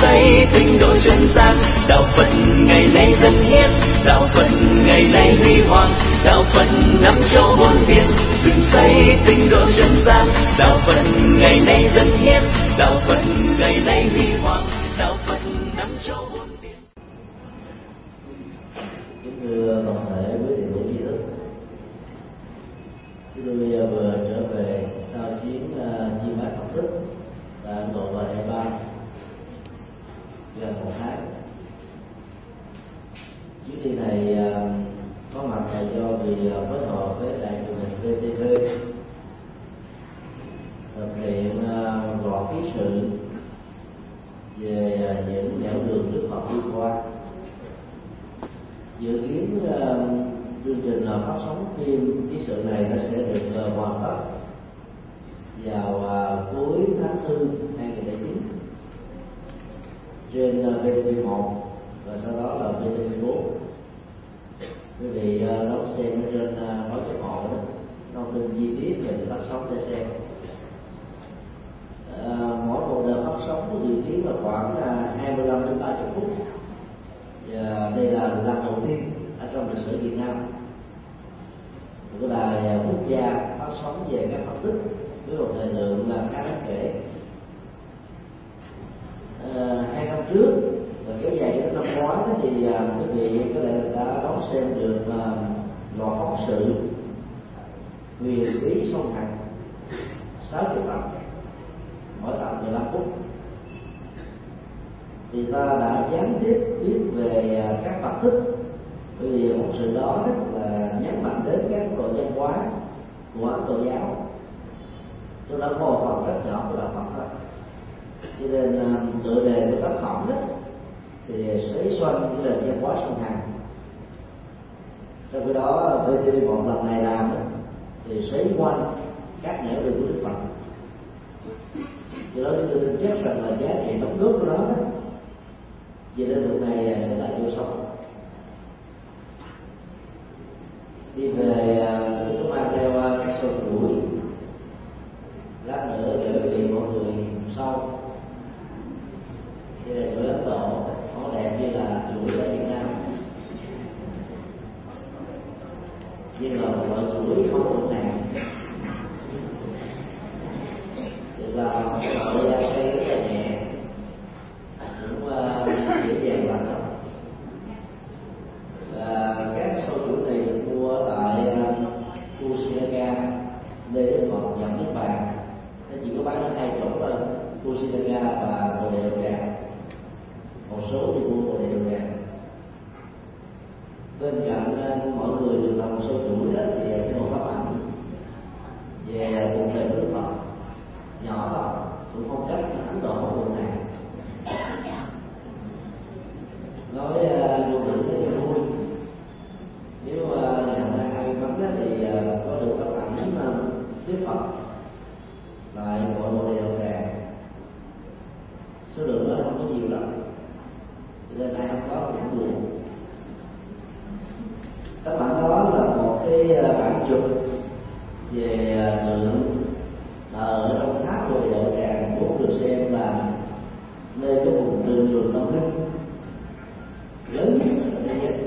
xây tinh độ chân gian. Đạo Phật ngày nay dân hiến, đạo Phật ngày nay huy hoàng, đạo Phật năm châu bốn biển, dựng xây tinh độ chân gian. Đạo Phật ngày nay dân hiến, đạo Phật ngày nay huy hoàng, đạo Phật năm châu bốn biển. Kính thưa toàn thể quý vị hữu tri thức, chúng tôi vừa trở về sau chuyến chiêm bái Phật tích tại Ấn Độ và Nepal gần một tháng. Chuyến đi này có mặt là do vì phối hợp với đài truyền hình VTV thực hiện một loạt ký sự về những nẻo đường Đức Phật đi qua. Dự kiến chương trình phát sóng phim ký sự này nó sẽ được hoàn tất vào cuối tháng 4 2009 trên VTV1 và sau đó là VTV4. Quý vị đón xem ở trên báo chí hộ thông tin chi tiết về phát sóng để xem. Mỗi một đợt phát sóng có dự kiến là khoảng 25 đến 30 phút. Và đây là lần đầu tiên ở trong lịch sử Việt Nam của đài quốc gia phát sóng về các Phật tích với một thời lượng là khá đáng kể. 2 năm trước và kéo dài đến năm ngoái thì quý vị có lẽ đã đón xem được loạt phóng sự huyền bí song hành 6 tập, mỗi tập 15 phút. Thì ta đã gián tiếp biết về các Phật tích, bởi vì một sự đó là nhấn mạnh đến các độ văn hóa của Ấn Độ giáo. Tôi đã có một phần rất nhỏ của đạo Phật thôi, cho nên tựa đề của tác phẩm đó thì xoáy xoanh những nền văn hóa song hành. Trong khi đó VTV1 lần này làm thì xoáy quanh các nẻo đường của Đức Phật. Do đó tôi tin chắc rằng là giá trị đóng góp của nó về lĩnh vực này sẽ là vô song. Đi về chúng ta mang theo các sâu chuỗi, lát nữa để quý vị mọi người sau. Đây là chuỗi Ấn Độ, nó đẹp như là chuỗi ở Việt Nam, nhưng là một loại chuỗi không có nặng, được làm bằng da cây rất là nhẹ, cũng dễ dàng làm đó. Các sâu chuỗi này được mua tại Kusinaga, nơi Đức Phật nhận Niết Bàn. Nó chỉ có bán ở 2 chỗ thôi, Kusinaga và Bồ Đề Đầu Tràng. Một số thì mua Bồ Đề Đầu Tràng. Bên cạnh mọi người được làm một sâu chuỗi đó thì cái một tấm ảnh về cuộc đời Đức Phật nhỏ thôi, cũng không cách Ấn Độ không buồn này. Nói vô tình rất là vui. Nếu nhận ra 20 tấm thì có được tấm ảnh Đức Phật lại mọi Bồ Đề Đầu Tràng. Số lượng đó không có nhiều lắm, cho nên ai không có cũng buồn. Tấm ảnh đó là một cái bản chụp về tượng ở trong tháp Bồ Đề Đầu Tràng, vốn được xem là nơi có vùng tượng trường tâm linh lớn nhất ở thế giới.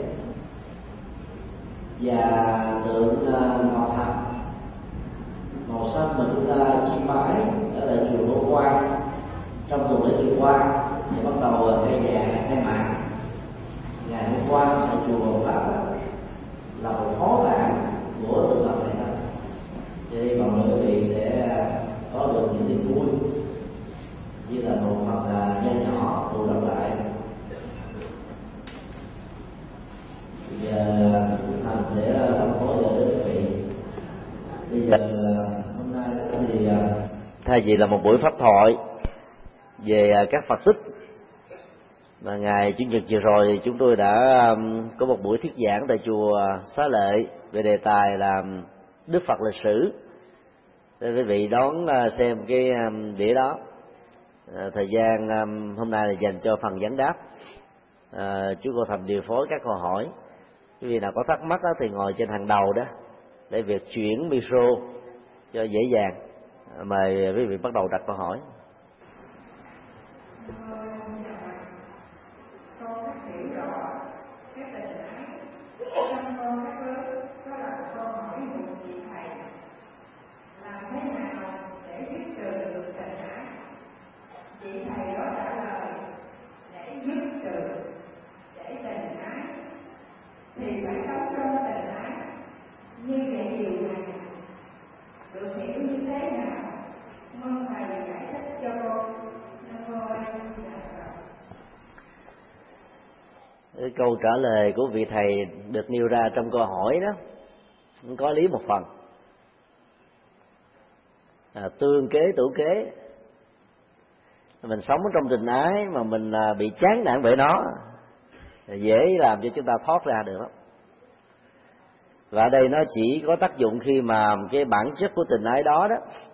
Và tượng ngọc thạch màu xanh mà chúng ta chiêm bái ở tại chùa Đỗ Quang trong tuần lễ Chùa Quang thì bắt đầu khai mạc ngày hôm qua tại chùa Bồ Pháp là một phó bản của tượng ngọc này đó. Cho nên mọi người quý vị sẽ có được những niềm vui như là một phần nho nhỏ tụ tập lại. Bây giờ thành sẽ đồng phối với quý vị. Bây giờ hôm nay thì thay vì là một buổi pháp thoại về các Phật tích, và ngày Chủ nhật vừa rồi thì chúng tôi đã có một buổi thuyết giảng tại chùa Xá Lợi về đề tài là Đức Phật lịch sử. Quý vị đón xem cái đĩa đó. Thời gian hôm nay là dành cho phần vấn đáp. Chú cô Thành điều phối các câu hỏi. Quý vị nào có thắc mắc đó thì ngồi trên hàng đầu đó để việc chuyển micro cho dễ dàng. Mời quý vị bắt đầu đặt câu hỏi. Trong con các lớn có đặt câu hỏi một vị thầy: làm thế nào để dứt trừ được tình ái? Vị thầy đó trả lời: để dứt trừ, để tình ái thì phải sống trong tình ái. Như vậy điều này được hiểu như thế nào? Mong thầy giải thích cho con. Nam mô A Di Đà Phật. Cái câu trả lời của vị thầy được nêu ra trong câu hỏi đó có lý một phần. Tương kế tửu kế, mình sống trong tình ái mà mình bị chán nản bởi nó, dễ làm cho chúng ta thoát ra được lắm. Và ở đây nó chỉ có tác dụng khi mà cái bản chất của tình ái đó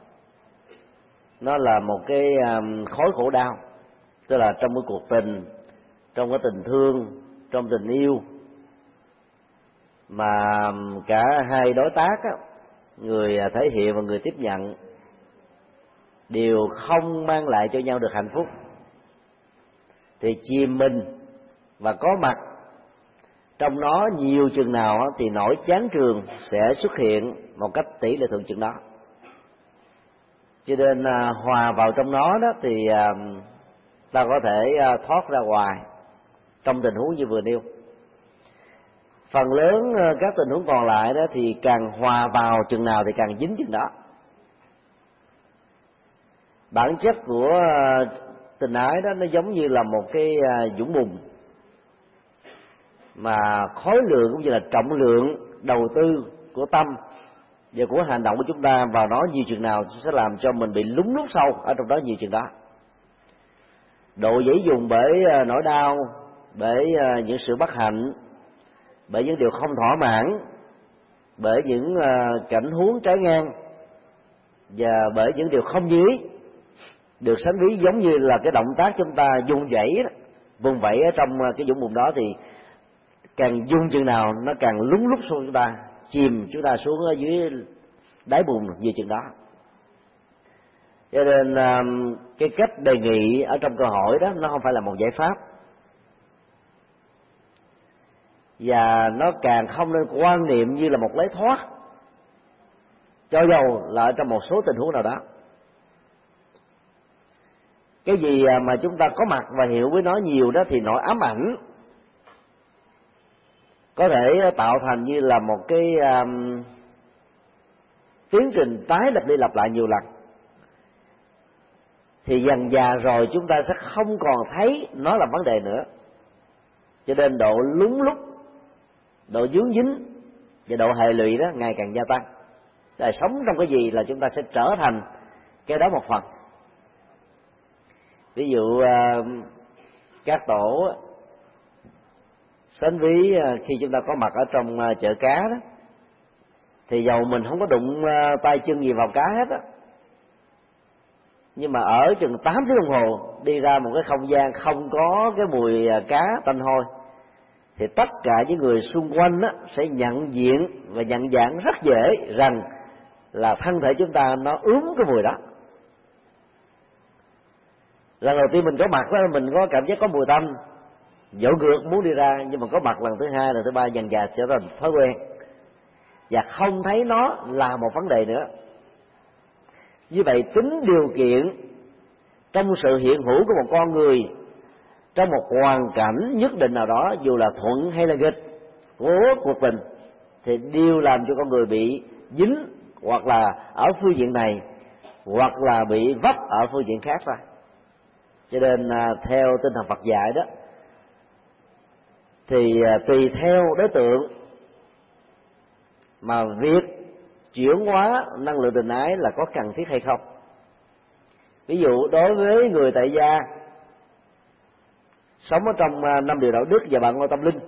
nó là một cái khối khổ đau, tức là trong cái cuộc tình, trong cái tình thương, trong tình yêu mà cả hai đối tác người thể hiện và người tiếp nhận đều không mang lại cho nhau được hạnh phúc, thì chìm mình và có mặt trong nó nhiều chừng nào thì nỗi chán trường sẽ xuất hiện một cách tỷ lệ thuận chừng đó. Cho nên hòa vào trong nó đó thì ta có thể thoát ra ngoài trong tình huống như vừa nêu. Phần lớn các tình huống còn lại đó thì càng hòa vào chừng nào thì càng dính chừng đó. Bản chất của tình ái đó nó giống như là một cái vũng bùn mà khối lượng cũng như là trọng lượng đầu tư của tâm và của hành động của chúng ta vào nó nhiều chừng nào sẽ làm cho mình bị lún lút sâu ở trong đó nhiều chừng đó. Độ dễ dùng bởi nỗi đau, bởi những sự bất hạnh, bởi những điều không thỏa mãn, bởi những cảnh huống trái ngang và bởi những điều không như ý, được sánh ví giống như là cái động tác chúng ta vung vẩy đó, vùng vẫy ở trong cái vũng bùn đó, thì càng dung chừng nào nó càng lún lút xuống chúng ta, chìm chúng ta xuống ở dưới đáy bùn nhiều chừng đó. Cho nên cái cách đề nghị ở trong câu hỏi đó nó không phải là một giải pháp, và nó càng không nên quan niệm như là một lối thoát, cho dầu là ở trong một số tình huống nào đó. Cái gì mà chúng ta có mặt và hiểu với nó nhiều đó thì nỗi ám ảnh có thể tạo thành như là một cái tiến trình tái lặp đi lặp lại nhiều lần, thì dần dà rồi chúng ta sẽ không còn thấy nó là vấn đề nữa. Cho nên độ lún lút, độ dướng dính và độ hệ lụy đó ngày càng gia tăng. Để sống trong cái gì là chúng ta sẽ trở thành cái đó một phần. Ví dụ các tổ sánh ví khi chúng ta có mặt ở trong chợ cá đó, thì dầu mình không có đụng tay chân gì vào cá hết á, nhưng mà ở chừng 8 tiếng đồng hồ đi ra một cái không gian không có cái mùi cá tanh hôi, thì tất cả những người xung quanh á sẽ nhận diện và nhận dạng rất dễ rằng là thân thể chúng ta nó ướm cái mùi đó. Lần đầu tiên mình có mặt đó, mình có cảm giác có mùi tanh, dỗ ngược muốn đi ra, nhưng mà có mặt lần thứ hai, lần thứ ba dần dà trở thành thói quen và không thấy nó là một vấn đề nữa. Như vậy tính điều kiện trong sự hiện hữu của một con người trong một hoàn cảnh nhất định nào đó, dù là thuận hay là nghịch của cuộc tình, thì đều làm cho con người bị dính, hoặc là ở phương diện này hoặc là bị vấp ở phương diện khác thôi. Cho nên theo tinh thần Phật dạy đó, thì tùy theo đối tượng mà việc chuyển hóa năng lượng tình ái là có cần thiết hay không. Ví dụ đối với người tại gia sống ở trong 5 điều đạo đức và bạn ngôi tâm linh,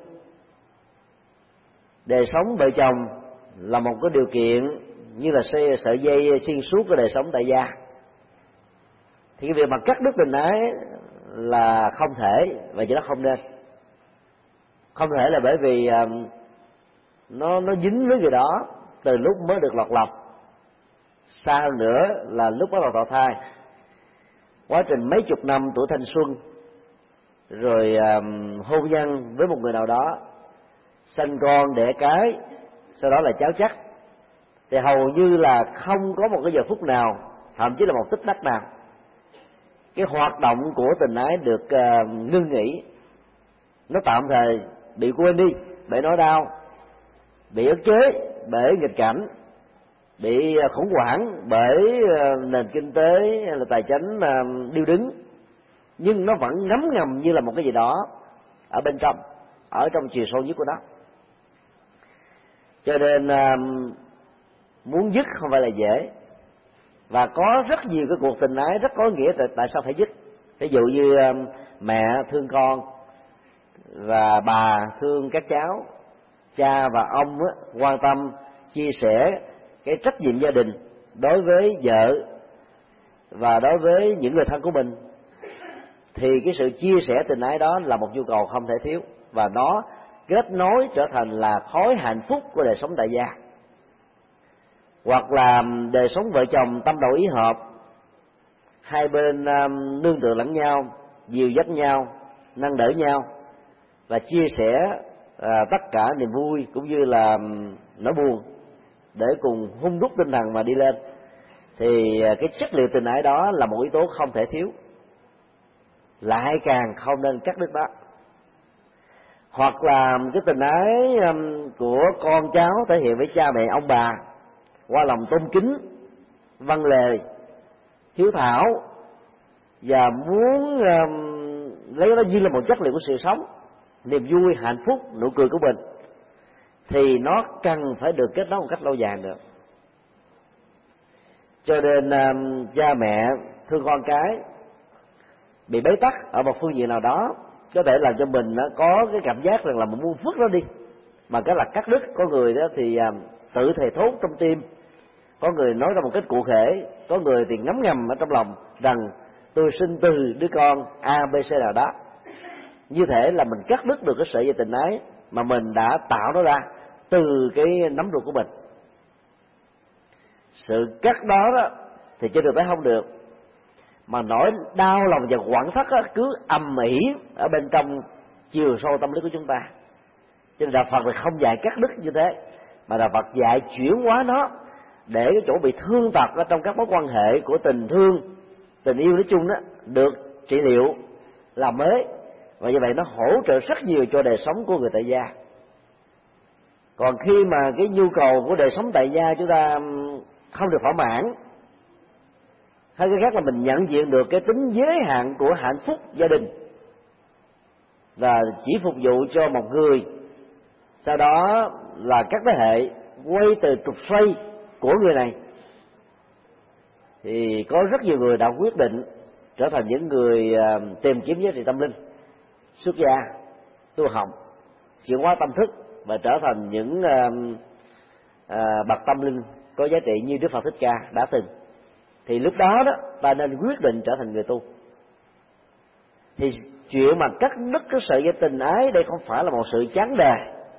đời sống vợ chồng là một cái điều kiện như là sợi dây xuyên suốt của đời sống tại gia, thì cái việc mà cắt đứt tình ái là không thể, và chỉ nó không nên. Không thể là bởi vì nó dính với người đó từ lúc mới được lọt lòng, sau nữa là lúc bắt đầu thọ thai, quá trình mấy chục năm tuổi thanh xuân, rồi hôn nhân với một người nào đó, sanh con đẻ cái, sau đó là cháu chắc, thì hầu như là không có một cái giờ phút nào, thậm chí là một tích tắc nào, cái hoạt động của tình ái được ngưng nghỉ. Nó tạm thời bị quên đi bởi nỗi đau, bị ức chế bởi nghịch cảnh, bị khủng hoảng bởi nền kinh tế hay là tài chính điêu đứng, nhưng nó vẫn ngấm ngầm như là một cái gì đó ở bên trong, ở trong chiều sâu nhất của nó. Cho nên muốn dứt không phải là dễ, và có rất nhiều cái cuộc tình ái rất có nghĩa tại sao phải dứt. Ví dụ như mẹ thương con và bà thương các cháu, cha và ông quan tâm chia sẻ cái trách nhiệm gia đình đối với vợ và đối với những người thân của mình, thì cái sự chia sẻ tình ái đó là một nhu cầu không thể thiếu, và nó kết nối trở thành là khối hạnh phúc của đời sống tại gia. Hoặc là đời sống vợ chồng tâm đầu ý hợp, hai bên nương tựa lẫn nhau, dìu dắt nhau, nâng đỡ nhau và chia sẻ tất cả niềm vui cũng như là nỗi buồn để cùng hung đúc tinh thần mà đi lên, thì cái chất liệu tình ái đó là một yếu tố không thể thiếu, lại càng không nên cắt đứt đó. Hoặc là cái tình ái của con cháu thể hiện với cha mẹ ông bà qua lòng tôn kính, văn lề, hiếu thảo, và muốn lấy nó như là một chất liệu của sự sống, niềm vui, hạnh phúc, nụ cười của mình, thì nó cần phải được kết nối một cách lâu dài được. Cho nên cha mẹ thương con cái bị bế tắc ở một phương diện nào đó có thể làm cho mình nó có cái cảm giác rằng là mình muốn vứt nó đi, mà cái là cắt đứt. Có người đó thì tự thề thốt trong tim, có người nói ra một cách cụ thể, có người thì ngấm ngầm ở trong lòng rằng tôi sinh từ đứa con ABC nào đó. Như thể là mình cắt đứt được cái sợi dây tình ái mà mình đã tạo nó ra từ cái nắm ruột của mình. Sự cắt đó thì trên thực tế không được, mà nỗi đau lòng và quặn thắt cứ ầm ĩ ở bên trong chiều sâu tâm lý của chúng ta. Cho nên Đạo Phật thì không dạy cắt đứt như thế, mà Đạo Phật dạy chuyển hóa nó để cái chỗ bị thương tật ở trong các mối quan hệ của tình thương, tình yêu nói chung đó được trị liệu, làm mới, và như vậy nó hỗ trợ rất nhiều cho đời sống của người tại gia. Còn khi mà cái nhu cầu của đời sống tại gia chúng ta không được thỏa mãn, hay cái khác là mình nhận diện được cái tính giới hạn của hạnh phúc gia đình và chỉ phục vụ cho một người, sau đó là các thế hệ quay từ trục xoay của người này, thì có rất nhiều người đã quyết định trở thành những người tìm kiếm giá trị tâm linh, xuất gia, tu học, chuyển hóa tâm thức và trở thành những bậc tâm linh có giá trị như Đức Phật Thích Ca đã từng. Thì lúc đó ta nên quyết định trở thành người tu. Thì chuyện mà cắt đứt cái sợi dây tình ái đây không phải là một sự chán đề,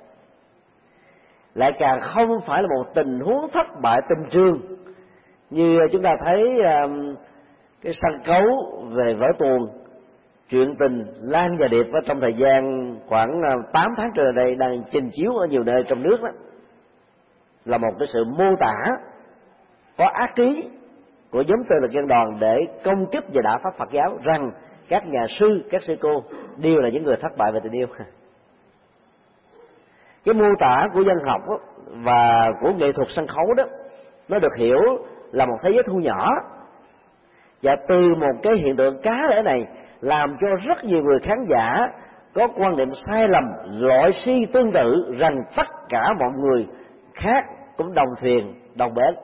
lại càng không phải là một tình huống thất bại tình trường như chúng ta thấy cái sân khấu về vở tuồng chuyện tình Lan và Điệp ở trong thời gian khoảng 8 tháng trở lại đây đang trình chiếu ở nhiều nơi trong nước đó, là một cái sự mô tả có ác ý của nhóm Tư Lực Dân Đoàn để công kích và đả pháp Phật giáo rằng các nhà sư, các sư cô đều là những người thất bại về tình yêu. Cái mô tả của dân học đó, và của nghệ thuật sân khấu đó, nó được hiểu là một thế giới thu nhỏ, và từ một cái hiện tượng cá lẽ này làm cho rất nhiều người khán giả có quan niệm sai lầm, loại suy tương tự rằng tất cả mọi người khác cũng đồng thuyền đồng bến.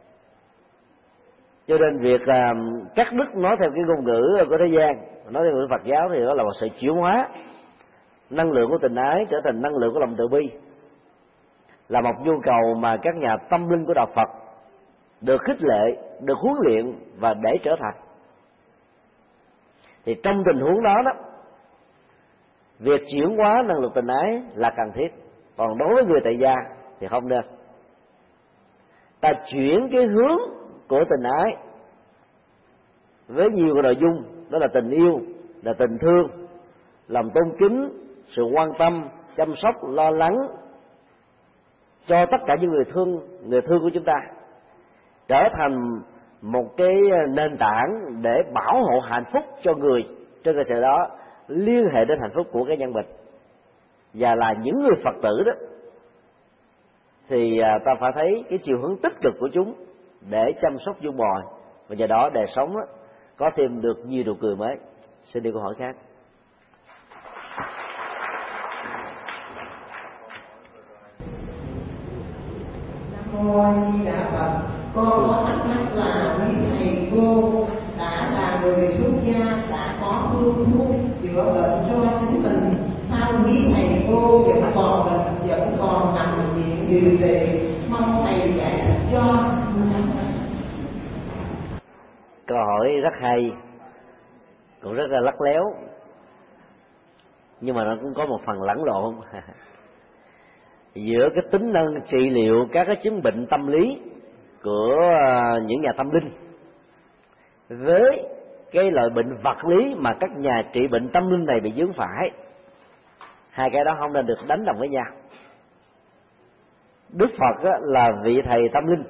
Cho nên việc cắt đứt nói theo cái ngôn ngữ của thế gian, nói theo ngữ Phật giáo thì đó là một sự chuyển hóa năng lượng của tình ái trở thành năng lượng của lòng từ bi, là một nhu cầu mà các nhà tâm linh của Đạo Phật được khích lệ, được huấn luyện và để trở thành. Thì trong tình huống đó việc chuyển hóa năng lượng tình ái là cần thiết. Còn đối với người tại gia thì không nên. Ta chuyển cái hướng của tình ái với nhiều cái nội dung, đó là tình yêu, là tình thương, lòng tôn kính, sự quan tâm, chăm sóc, lo lắng, cho tất cả những người thương của chúng ta, trở thành một cái nền tảng để bảo hộ hạnh phúc cho người. Trên cơ sở đó liên hệ đến hạnh phúc của cái nhân mình, và là những người Phật tử đó thì ta phải thấy cái chiều hướng tích cực của chúng để chăm sóc dung bồi, và nhờ đó đời sống đó, có thêm được nhiều nụ cười mới. Xin đi câu hỏi khác. Nam mô A Di Đà Phật. Con có thắc mắc là quý thầy cô đã là người xuất gia, đã có phương thuốc chữa bệnh cho chính mình, sao quý thầy cô vẫn còn nằm viện điều trị, mong thầy giải cho. Câu hỏi rất hay, cũng rất là lắt léo, nhưng mà nó cũng có một phần lẫn lộn giữa cái tính năng trị liệu các cái chứng bệnh tâm lý của những nhà tâm linh với cái loại bệnh vật lý mà các nhà trị bệnh tâm linh này bị vướng phải. Hai cái đó không nên được đánh đồng với nhau. Đức Phật là vị thầy tâm linh,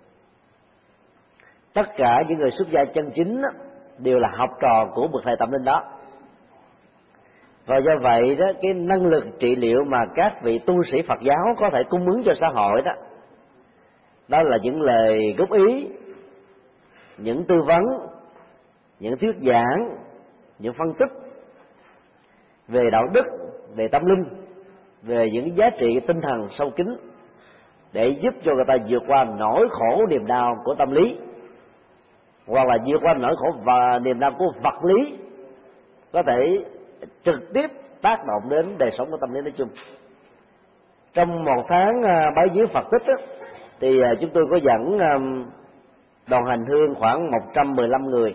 tất cả những người xuất gia chân chính đều là học trò của bậc thầy tâm linh đó. Và do vậy đó, cái năng lực trị liệu mà các vị tu sĩ Phật giáo có thể cung ứng cho xã hội đó là những lời góp ý, những tư vấn, những thuyết giảng, những phân tích về đạo đức, về tâm linh, về những giá trị tinh thần sâu kín, để giúp cho người ta vượt qua nỗi khổ niềm đau của tâm lý, hoặc là vượt qua nỗi khổ và niềm đau của vật lý, có thể trực tiếp tác động đến đời sống của tâm lý nói chung. Trong một tháng bái viếng Phật tích thì chúng tôi có dẫn đoàn hành hương khoảng 115 người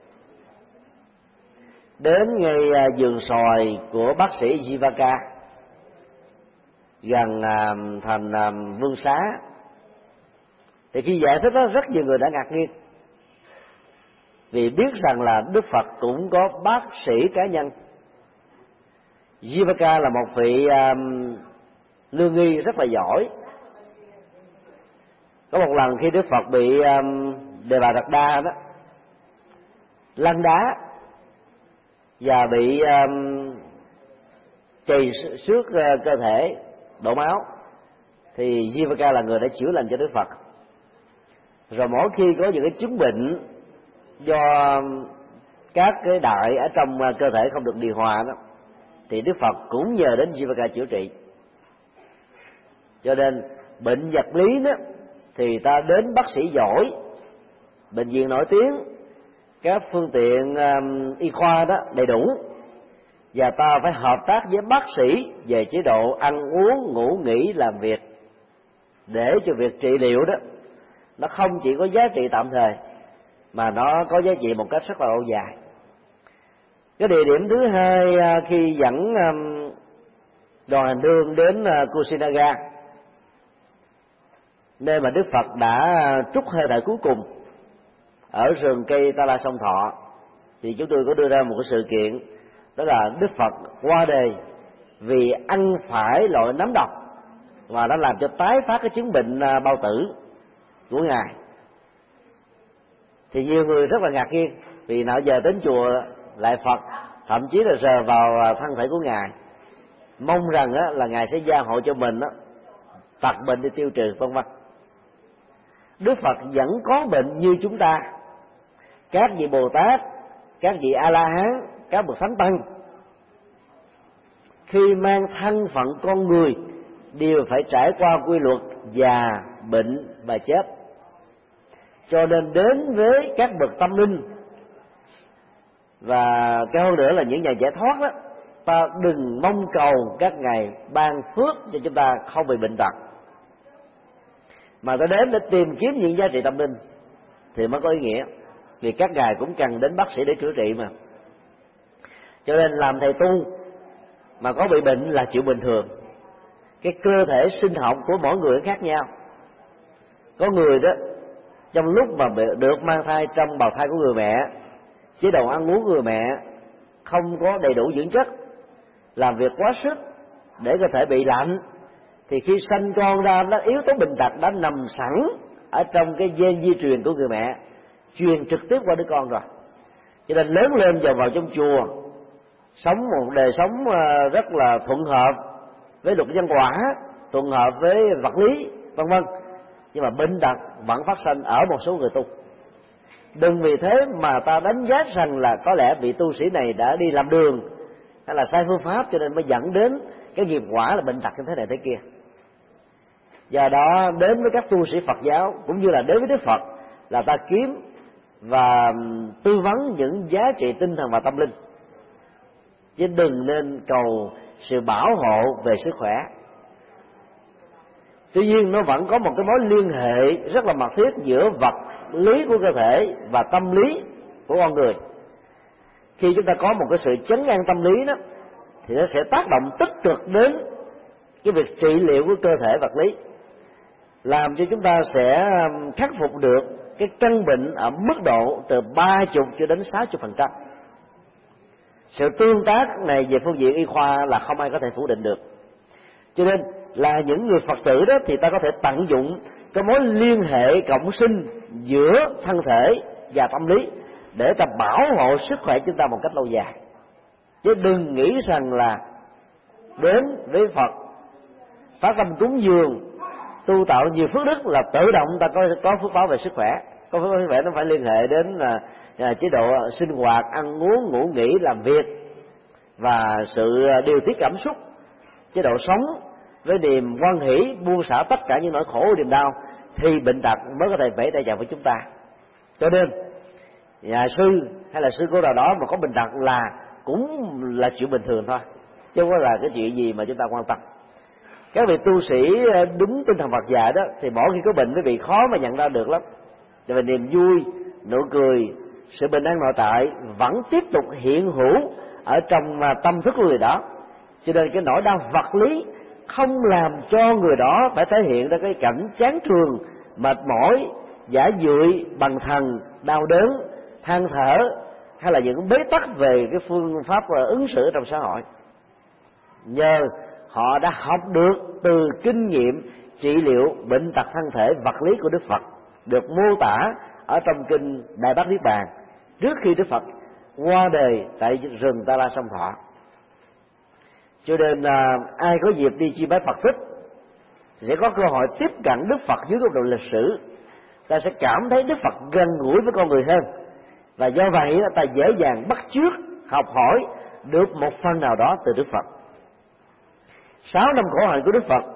đến ngay vườn xoài của bác sĩ Jivaka gần thành Vương Xá. Thì khi giải thích đó, rất nhiều người đã ngạc nhiên, vì biết rằng là Đức Phật cũng có bác sĩ cá nhân. Jivaka là một vị lương nghi rất là giỏi. Có một lần khi Đức Phật bị Đề Bà Đạt Đa đó lăn đá và bị trầy xước cơ thể, đổ máu, thì Jivaka là người đã chữa lành cho Đức Phật. Rồi mỗi khi có những cái chứng bệnh do các cái đại ở trong cơ thể không được điều hòa đó, thì Đức Phật cũng nhờ đến Jivaka chữa trị. Cho nên bệnh vật lý đó thì ta đến bác sĩ giỏi, bệnh viện nổi tiếng, các phương tiện y khoa đó đầy đủ, và ta phải hợp tác với bác sĩ về chế độ ăn uống, ngủ nghỉ, làm việc, để cho việc trị liệu đó nó không chỉ có giá trị tạm thời mà nó có giá trị một cách rất là lâu dài. Cái địa điểm thứ hai khi dẫn đoàn hành hương đến Kusinaga, nơi mà Đức Phật đã trút hơi thở cuối cùng ở rừng cây Ta La Sông Thọ, thì chúng tôi có đưa ra một cái sự kiện, đó là Đức Phật qua đời vì ăn phải loại nấm độc và nó làm cho tái phát cái chứng bệnh bao tử của ngài. Thì nhiều người rất là ngạc nhiên, vì nào giờ đến chùa lại Phật, thậm chí là sờ vào thân thể của ngài, mong rằng là ngài sẽ gia hộ cho mình tật bệnh đi tiêu trừ, vân vân. Đức Phật vẫn có bệnh như chúng ta. Các vị Bồ Tát, các vị A La Hán, các bậc thánh tăng khi mang thân phận con người đều phải trải qua quy luật già, bệnh và chết. Cho nên đến với các bậc tâm linh, và cái hơn nữa là những nhà giải thoát đó, ta đừng mong cầu các ngài ban phước cho chúng ta không bị bệnh tật, mà ta đến để tìm kiếm những giá trị tâm linh thì mới có ý nghĩa, vì các ngài cũng cần đến bác sĩ để chữa trị mà. Cho nên làm thầy tu mà có bị bệnh là chuyện bình thường. Cái cơ thể sinh học của mỗi người khác nhau. Có người đó trong lúc mà được mang thai trong bào thai của người mẹ, chế độ ăn uống của người mẹ không có đầy đủ dưỡng chất, làm việc quá sức để cơ thể bị lạnh, thì khi sanh con ra, nó yếu tố bệnh tật đã nằm sẵn ở trong cái gen di truyền của người mẹ, truyền trực tiếp qua đứa con rồi. Cho nên lớn lên vào trong chùa, sống một đời sống rất là thuận hợp với luật nhân quả, thuận hợp với vật lý, vân vân, nhưng mà bệnh tật vẫn phát sinh ở một số người tu. Đừng vì thế mà ta đánh giá rằng là có lẽ vị tu sĩ này đã đi làm đường hay là sai phương pháp, cho nên mới dẫn đến cái nghiệp quả là bệnh tật như thế này thế kia. Do đó đến với các tu sĩ Phật giáo cũng như là đến với Đức Phật là ta kiếm và tư vấn những giá trị tinh thần và tâm linh, chứ đừng nên cầu sự bảo hộ về sức khỏe. Tuy nhiên nó vẫn có một cái mối liên hệ rất là mật thiết giữa vật lý của cơ thể và tâm lý của con người. Khi chúng ta có một cái sự chấn an tâm lý đó, thì nó sẽ tác động tích cực đến cái việc trị liệu của cơ thể vật lý, làm cho chúng ta sẽ khắc phục được cái căn bệnh ở mức độ từ 30 cho đến 60%. Sự tương tác này về phương diện y khoa là không ai có thể phủ định được. Cho nên là những người Phật tử đó thì ta có thể tận dụng cái mối liên hệ cộng sinh giữa thân thể và tâm lý để ta bảo hộ sức khỏe chúng ta một cách lâu dài. Chứ đừng nghĩ rằng là đến với Phật phát tâm cúng dường, tu tạo nhiều phước đức là tự động ta có phước báo về sức khỏe. Có phước báo sức khỏe nó phải liên hệ đến chế độ sinh hoạt, ăn uống, ngủ nghỉ, làm việc và sự điều tiết cảm xúc, chế độ sống với niềm hoan hỷ, buông xả tất cả những nỗi khổ niềm đau, thì bệnh tật mới có thể vẫy tay chào với chúng ta. Cho nên nhà sư hay là sư cô nào đó mà có bệnh tật là cũng là chuyện bình thường thôi, chứ không có là cái chuyện gì mà chúng ta quan tâm. Các vị tu sĩ đúng tinh thần Phật dạy đó thì mỗi khi có bệnh quý vị khó mà nhận ra được lắm. Tại vì niềm vui, nụ cười, sự bình an nội tại vẫn tiếp tục hiện hữu ở trong tâm thức của người đó. Cho nên cái nỗi đau vật lý không làm cho người đó phải thể hiện ra cái cảnh chán trường, mệt mỏi, giả dưỡi, bằng thần, đau đớn, than thở hay là những bế tắc về cái phương pháp ứng xử trong xã hội. Nhờ họ đã học được từ kinh nghiệm trị liệu bệnh tật thân thể vật lý của Đức Phật, được mô tả ở trong kinh Đại Bát Niết Bàn trước khi Đức Phật qua đời tại rừng Ta La Sông Thọ. Cho nên ai có dịp đi chiêm bái Phật tích sẽ có cơ hội tiếp cận Đức Phật dưới góc độ lịch sử. Ta sẽ cảm thấy Đức Phật gần gũi với con người hơn, và do vậy ta dễ dàng bắt chước, học hỏi được một phần nào đó từ Đức Phật. 6 năm khổ hạnh của Đức Phật,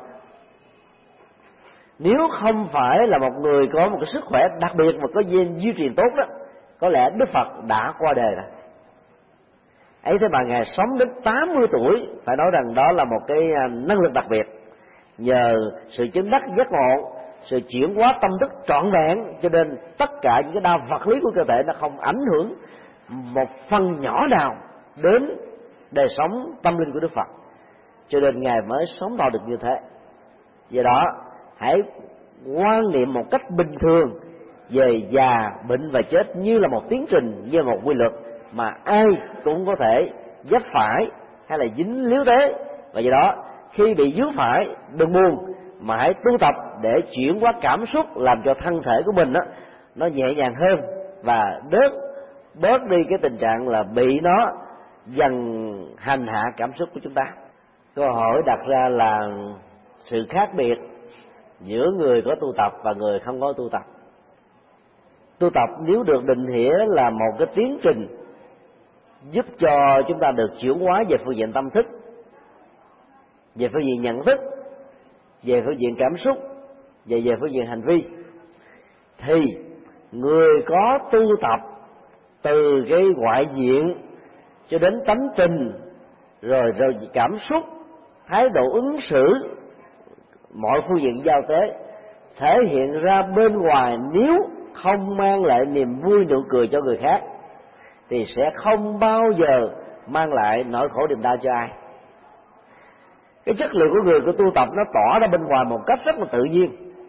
nếu không phải là một người có một cái sức khỏe đặc biệt và có gen di truyền tốt đó, có lẽ Đức Phật đã qua đời rồi. Ấy thế mà Ngài sống đến 80 tuổi, phải nói rằng đó là một cái năng lực đặc biệt. Nhờ sự chứng đắc giác ngộ, sự chuyển hóa tâm thức trọn vẹn, cho nên tất cả những cái đau vật lý của cơ thể nó không ảnh hưởng một phần nhỏ nào đến đời sống tâm linh của Đức Phật. Cho nên Ngài mới sống thọ được như thế. Do đó hãy quan niệm một cách bình thường về già, bệnh và chết như là một tiến trình, như là một quy luật mà ai cũng có thể dấp phải hay là dính líu tới. Và do đó khi bị dướng phải đừng buồn, mà hãy tu tập để chuyển hóa cảm xúc, làm cho thân thể của mình đó, nó nhẹ nhàng hơn và bớt đi cái tình trạng là bị nó dần hành hạ cảm xúc của chúng ta. Câu hỏi đặt ra là sự khác biệt giữa người có tu tập và người không có tu tập. Tu tập nếu được định nghĩa là một cái tiến trình giúp cho chúng ta được chuyển hóa về phương diện tâm thức, về phương diện nhận thức, về phương diện cảm xúc và về phương diện hành vi, thì người có tu tập từ cái ngoại diện cho đến tánh tình, rồi cảm xúc, thái độ ứng xử, mọi phương diện giao tế thể hiện ra bên ngoài, nếu không mang lại niềm vui nụ cười cho người khác thì sẽ không bao giờ mang lại nỗi khổ niềm đau cho ai. Cái chất lượng của người của tu tập nó tỏ ra bên ngoài một cách rất là tự nhiên,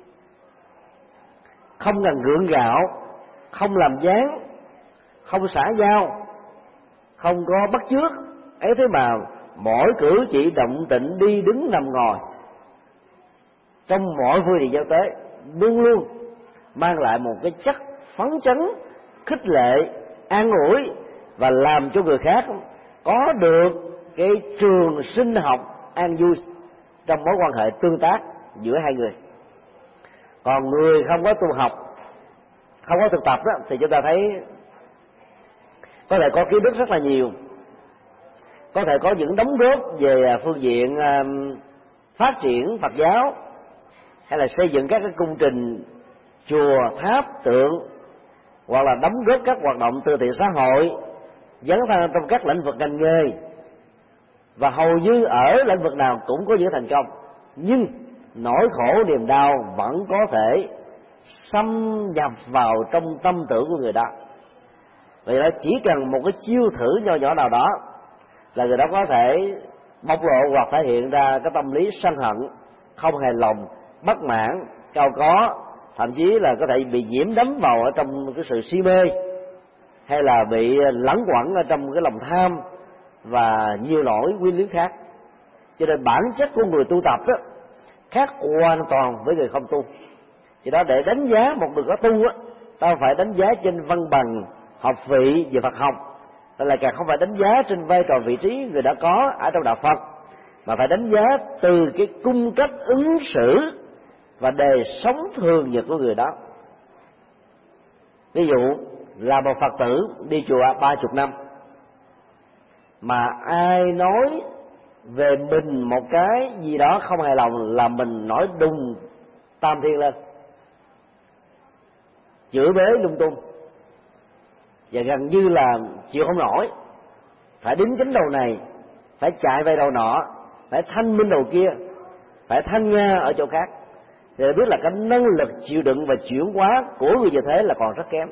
không cần gượng gạo, không làm dáng, không xả dao, không có bắt chước. Ấy thế mà mỗi cử chỉ động tĩnh, đi đứng nằm ngồi trong mọi phương diện giao tế luôn luôn mang lại một cái chất phấn chấn, khích lệ, an ủi và làm cho người khác có được cái trường sinh học an vui trong mối quan hệ tương tác giữa hai người. Còn người không có tu học, không có thực tập đó, thì chúng ta thấy có thể có kiến thức rất là nhiều, có thể có những đóng góp về phương diện phát triển Phật giáo, hay là xây dựng các cái công trình chùa, tháp, tượng, hoặc là đóng góp các hoạt động từ thiện xã hội, dấn thân trong các lĩnh vực ngành nghề, và hầu như ở lĩnh vực nào cũng có những thành công. Nhưng nỗi khổ niềm đau vẫn có thể xâm nhập vào trong tâm tưởng của người đó. Vậy đó, chỉ cần một cái chiêu thử nho nhỏ nào đó là người đó có thể bộc lộ hoặc thể hiện ra cái tâm lý sân hận, không hài lòng, bất mãn, cao có, thậm chí là có thể bị nhiễm đắm vào ở trong cái sự si mê, hay là bị lẫn quẩn ở trong cái lòng tham và nhiều nỗi nguyên lý khác. Cho nên bản chất của người tu tập đó khác hoàn toàn với người không tu. Vì đó, để đánh giá một người có tu á, ta phải đánh giá trên văn bằng, học vị về Phật học, ta lại càng không phải đánh giá trên vai trò vị trí người đã có ở trong đạo Phật, mà phải đánh giá từ cái cung cách ứng xử và đời sống thường nhật của người đó. Ví dụ là một Phật tử đi chùa 30 năm, mà ai nói về mình một cái gì đó không hài lòng là mình nói đùng tam thiên lên, chửi bới lung tung, và gần như là chịu không nổi, phải đính chính đầu này, phải chạy về đầu nọ, phải thanh minh đầu kia, phải thanh nga ở chỗ khác, để biết là cái năng lực chịu đựng và chuyển hóa của người như thế là còn rất kém.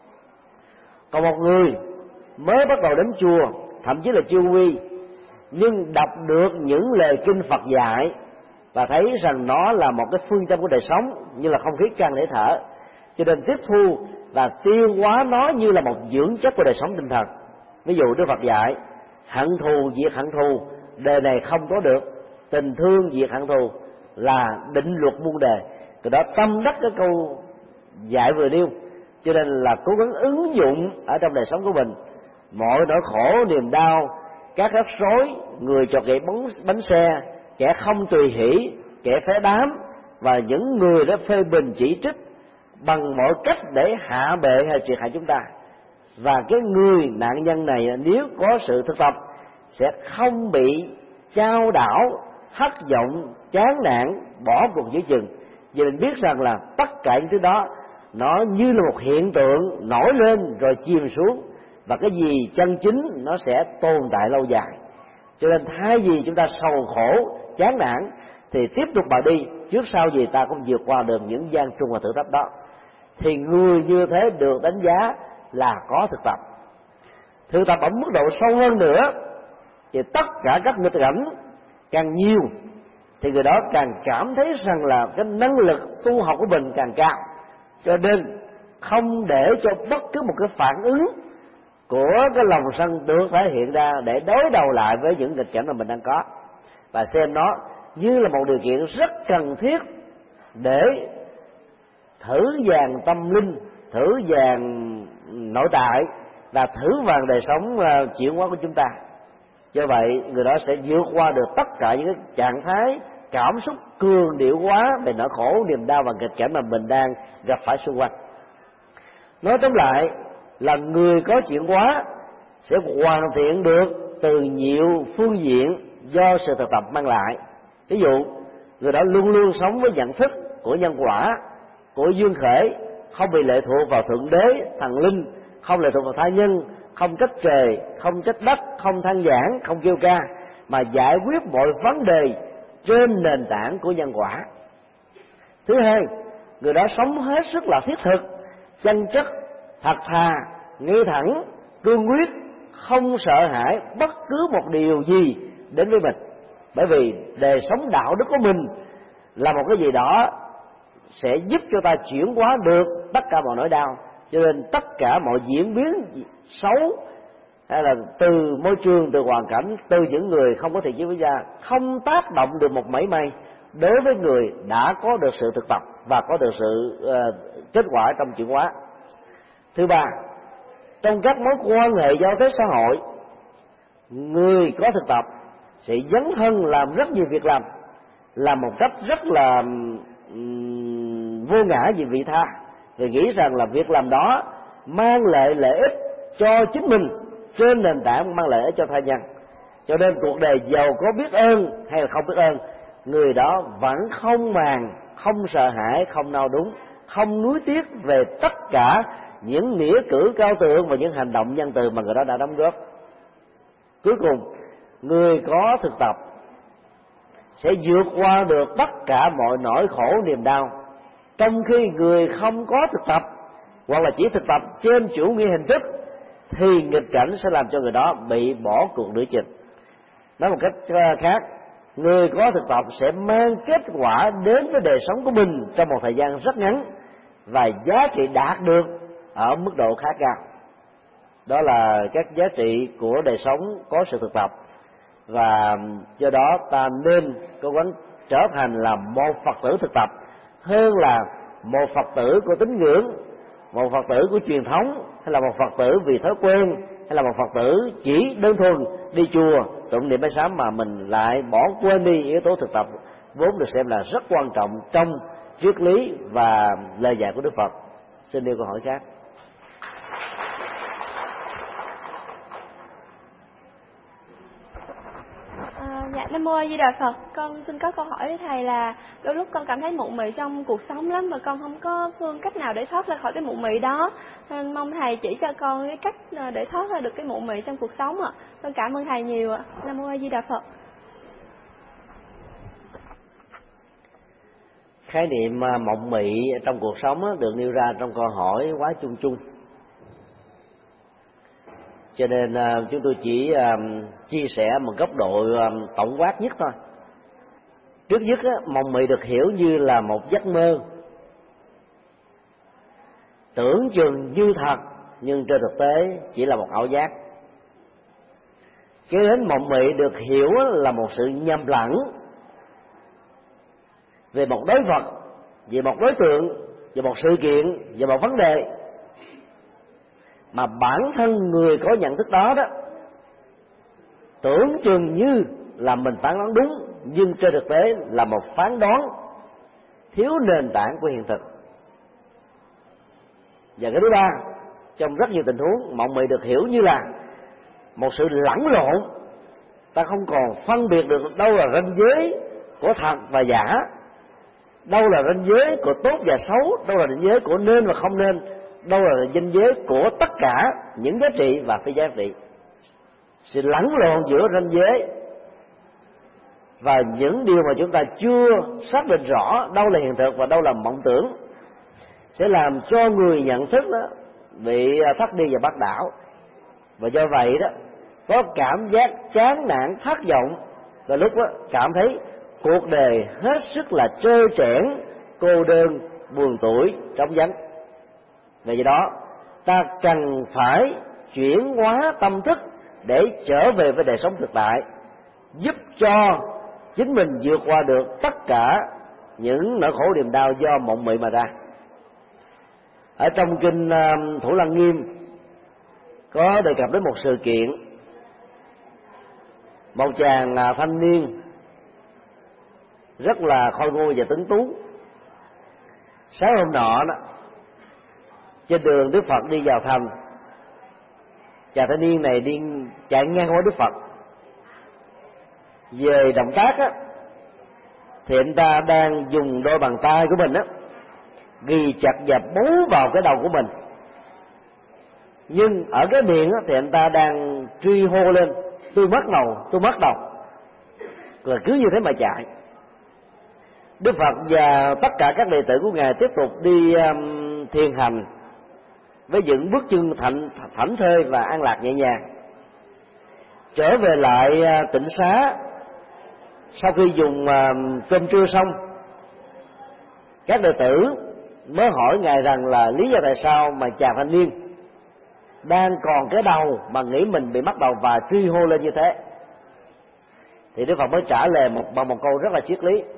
Còn một người mới bắt đầu đến chùa, thậm chí là chưa quy, nhưng đọc được những lời kinh Phật dạy và thấy rằng nó là một cái phương châm của đời sống, như là không khí can để thở, cho nên tiếp thu và tiêu hóa nó như là một dưỡng chất của đời sống tinh thần. Ví dụ Đức Phật dạy hận thù diệt hận thù, đời này không có được; tình thương diệt hận thù là định luật muôn đời. Từ đó tâm đắc cái câu dạy vừa nêu, cho nên là cố gắng ứng dụng ở trong đời sống của mình. Mọi nỗi khổ niềm đau, các rắc rối, người cho kẻ bánh xe, kẻ không tùy hỷ, kẻ phế đám, và những người đã phê bình chỉ trích bằng mọi cách để hạ bệ hay triệt hạ chúng ta. Và cái người nạn nhân này nếu có sự thực tập sẽ không bị chao đảo, thất vọng, chán nản, bỏ cuộc giữa chừng. Vì mình biết rằng là tất cả những thứ đó nó như là một hiện tượng nổi lên rồi chìm xuống, và cái gì chân chính nó sẽ tồn tại lâu dài. Cho nên thay vì chúng ta sầu khổ, chán nản, thì tiếp tục mà đi, trước sau gì ta cũng vượt qua được những gian truân và thử thách đó. Thì người như thế được đánh giá là có thực tập. Thực tập ở mức độ sâu hơn nữa, thì tất cả các nghịch cảnh càng nhiều thì người đó càng cảm thấy rằng là cái năng lực tu học của mình càng cao. Cho nên không để cho bất cứ một cái phản ứng của cái lòng sân được thể hiện ra để đối đầu lại với những nghịch cảnh mà mình đang có, và xem nó như là một điều kiện rất cần thiết để thử vàng tâm linh, thử vàng nội tại, và thử vàng đời sống chuyển hóa của chúng ta. Do vậy người đó sẽ vượt qua được tất cả những cái trạng thái cảm xúc cường điệu quá về nỗi khổ niềm đau và nghịch cảnh mà mình đang gặp phải xung quanh. Nói tóm lại là người có chuyển hóa sẽ hoàn thiện được từ nhiều phương diện do sự thực tập mang lại. Ví dụ người đó luôn luôn sống với nhận thức của nhân quả, của duyên khởi, không bị lệ thuộc vào thượng đế, thần linh, không lệ thuộc vào tha nhân, không trách trời, không trách đất, không than vãn, không kêu ca, mà giải quyết mọi vấn đề trên nền tảng của nhân quả. Thứ hai, người đó sống hết sức là thiết thực, chân chất, thật thà, ngay thẳng, cương quyết, không sợ hãi bất cứ một điều gì đến với mình. Bởi vì đời sống đạo đức của mình là một cái gì đó sẽ giúp cho ta chuyển hóa được tất cả mọi nỗi đau. Cho nên tất cả mọi diễn biến xấu, hay là từ môi trường, từ hoàn cảnh, từ những người không có thiện chí với gia, không tác động được một mảy may đối với người đã có được sự thực tập và có được sự kết quả trong chuyển hóa. Thứ ba, trong các mối quan hệ giao tế xã hội, người có thực tập sẽ dấn thân làm rất nhiều việc làm một cách rất là vô ngã vì vị tha, vì nghĩ rằng là việc làm đó mang lại lợi ích cho chính mình trên nền tảng mang lợi ích cho tha nhân. Cho nên cuộc đời giàu có biết ơn hay là không biết ơn, người đó vẫn không màng, không sợ hãi, không nao đúng, không nuối tiếc về tất cả những nghĩa cử cao thượng và những hành động nhân từ mà người đó đã đóng góp. Cuối cùng, người có thực tập sẽ vượt qua được tất cả mọi nỗi khổ niềm đau, trong khi người không có thực tập hoặc là chỉ thực tập trên chủ nghĩa hình thức thì nghịch cảnh sẽ làm cho người đó bị bỏ cuộc nửa chừng. Nói một cách khác, người có thực tập sẽ mang kết quả đến với đời sống của mình trong một thời gian rất ngắn và giá trị đạt được ở mức độ khá cao. Đó là các giá trị của đời sống có sự thực tập, và do đó ta nên cố gắng trở thành là một Phật tử thực tập hơn là một Phật tử của tín ngưỡng, một Phật tử của truyền thống, hay là một Phật tử vì thói quen, hay là một Phật tử chỉ đơn thuần đi chùa tụng niệm bái sám mà mình lại bỏ quên đi yếu tố thực tập vốn được xem là rất quan trọng trong triết lý và lời dạy của Đức Phật. Xin nêu câu hỏi khác. Dạ, Nam Mô A Di Đà Phật. Con xin có câu hỏi với thầy là đôi lúc con cảm thấy mụ mị trong cuộc sống lắm mà con không có phương cách nào để thoát ra khỏi cái mụ mị đó. Nên mong thầy chỉ cho con cái cách để thoát ra được cái mụ mị trong cuộc sống ạ. Con cảm ơn thầy nhiều ạ. Nam Mô A Di Đà Phật. Khái niệm mộng mị trong cuộc sống được nêu ra trong câu hỏi quá chung chung, cho nên chúng tôi chỉ chia sẻ một góc độ tổng quát nhất thôi. Trước nhất, mộng mị được hiểu như là một giấc mơ, tưởng chừng như thật nhưng trên thực tế chỉ là một ảo giác. Kế đến, mộng mị được hiểu là một sự nhầm lẫn về một đối vật, về một đối tượng, về một sự kiện, về một vấn đề mà bản thân người có nhận thức đó tưởng chừng như là mình phán đoán đúng, nhưng trên thực tế là một phán đoán thiếu nền tảng của hiện thực. Và cái thứ ba, trong rất nhiều tình huống, mộng mị được hiểu như là một sự lẫn lộn, ta không còn phân biệt được đâu là ranh giới của thật và giả, đâu là ranh giới của tốt và xấu, đâu là ranh giới của nên và không nên, đâu là ranh giới của tất cả những giá trị và phi giá trị. Sự lẫn lộn giữa ranh giới và những điều mà chúng ta chưa xác định rõ đâu là hiện thực và đâu là mộng tưởng sẽ làm cho người nhận thức đó bị thất đi và bắt đảo, và do vậy đó có cảm giác chán nản, thất vọng, và lúc đó cảm thấy cuộc đời hết sức là trơ trẽn, cô đơn, buồn tủi, trống vắng. Vì vậy đó ta cần phải chuyển hóa tâm thức để trở về với đời sống thực tại, giúp cho chính mình vượt qua được tất cả những nỗi khổ niềm đau do mộng mị mà ra. Ở trong kinh Thủ Lăng Nghiêm có đề cập đến một sự kiện. Một chàng thanh niên rất là khôi ngô và tuấn tú. Sáng hôm nọ đó, trên đường Đức Phật đi vào thành, chàng thanh niên này đi chạy ngang qua Đức Phật. Về động tác á, thì anh ta đang dùng đôi bàn tay của mình á ghi chặt và bấu vào cái đầu của mình, nhưng ở cái miệng á, thì anh ta đang truy hô lên: tôi mất đầu, rồi cứ như thế mà chạy. Đức Phật và tất cả các đệ tử của ngài tiếp tục đi thiền hành với những bước chân thảnh thơi và an lạc nhẹ nhàng. Trở về lại tịnh xá, sau khi dùng cơm trưa xong, các đệ tử mới hỏi ngài rằng là lý do tại sao mà chàng thanh niên đang còn cái đầu mà nghĩ mình bị mất đầu và truy hô lên như thế. Thì Đức Phật mới trả lời bằng một câu rất là triết lý: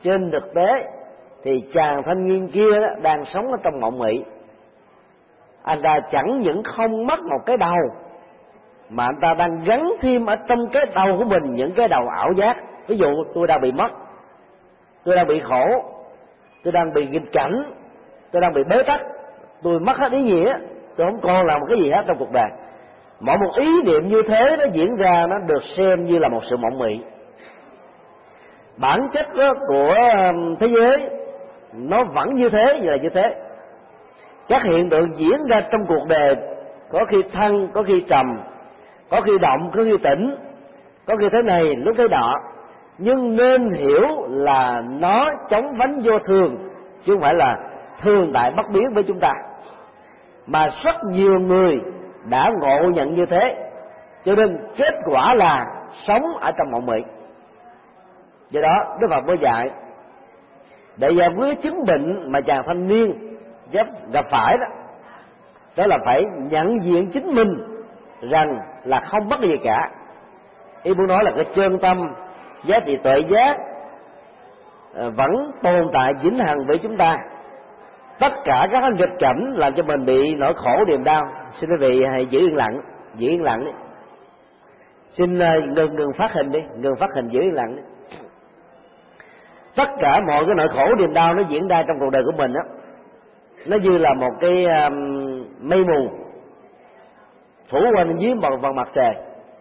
trên thực tế thì chàng thanh niên kia đó, đang sống ở trong mộng mị. Anh ta chẳng những không mất một cái đầu, mà anh ta đang gắn thêm ở trong cái đầu của mình những cái đầu ảo giác. Ví dụ tôi đang bị mất, tôi đang bị khổ, tôi đang bị nghịch cảnh, tôi đang bị bế tắc, tôi mất hết ý nghĩa, tôi không còn làm một cái gì hết trong cuộc đời. Mỗi một ý niệm như thế nó diễn ra, nó được xem như là một sự mộng mị. Bản chất của thế giới nó vẫn như thế, là như thế. Các hiện tượng diễn ra trong cuộc đời có khi thăng, có khi trầm, có khi động, có khi tĩnh, có khi thế này, lúc thế nọ. Nhưng nên hiểu là nó chống vánh vô thường, chứ không phải là thường tại bất biến với chúng ta. Mà rất nhiều người đã ngộ nhận như thế, cho nên kết quả là sống ở trong mộng mị. Do đó Đức Phật mới dạy để giải quyết chứng bệnh mà chàng thanh niên gặp phải đó, đó là phải nhận diện chính mình rằng là không mất gì cả. Ý muốn nói là cái chân tâm, giá trị tuệ giác vẫn tồn tại vĩnh hằng với chúng ta. Tất cả các nghịch cảnh làm cho mình bị nỗi khổ niềm đau, xin quý vị hãy giữ yên lặng, giữ yên lặng đi. Xin ngừng phát hình đi, ngừng phát hình, giữ yên lặng đi. Tất cả mọi cái nỗi khổ niềm đau nó diễn ra trong cuộc đời của mình á, nó như là một cái mây mù phủ quanh dưới một vầng mặt trời.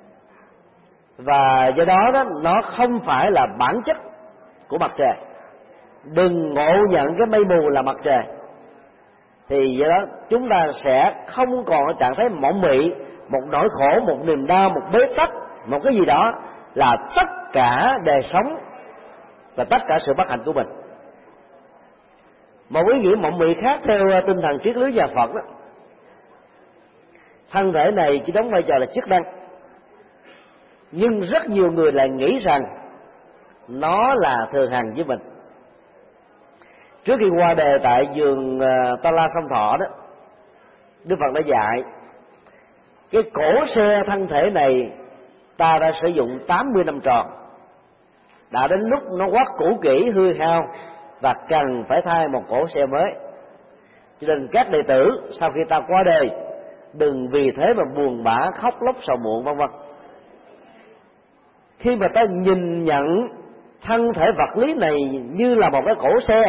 Và do đó nó không phải là bản chất của mặt trời. Đừng ngộ nhận cái mây mù là mặt trời, thì do đó chúng ta sẽ không còn ở trạng thái mộng mị, một nỗi khổ, một niềm đau, một bế tắc, một cái gì đó là tất cả đời sống và tất cả sự bất hạnh của mình. Một ý nghĩa mộng mị khác theo tinh thần triết lý nhà Phật đó, thân thể này chỉ đóng vai trò là chức năng, nhưng rất nhiều người lại nghĩ rằng nó là thường hằng với mình. Trước khi qua đề tại vườn Ta La Sông Thọ đó, Đức Phật đã dạy cái cổ xe thân thể này ta đã sử dụng 80 năm tròn, đã đến lúc nó quá cũ kỹ hư hao và cần phải thay một cổ xe mới. Cho nên các đệ tử sau khi ta qua đời đừng vì thế mà buồn bã, khóc lóc, sầu muộn vân vân. Khi mà ta nhìn nhận thân thể vật lý này như là một cái cổ xe,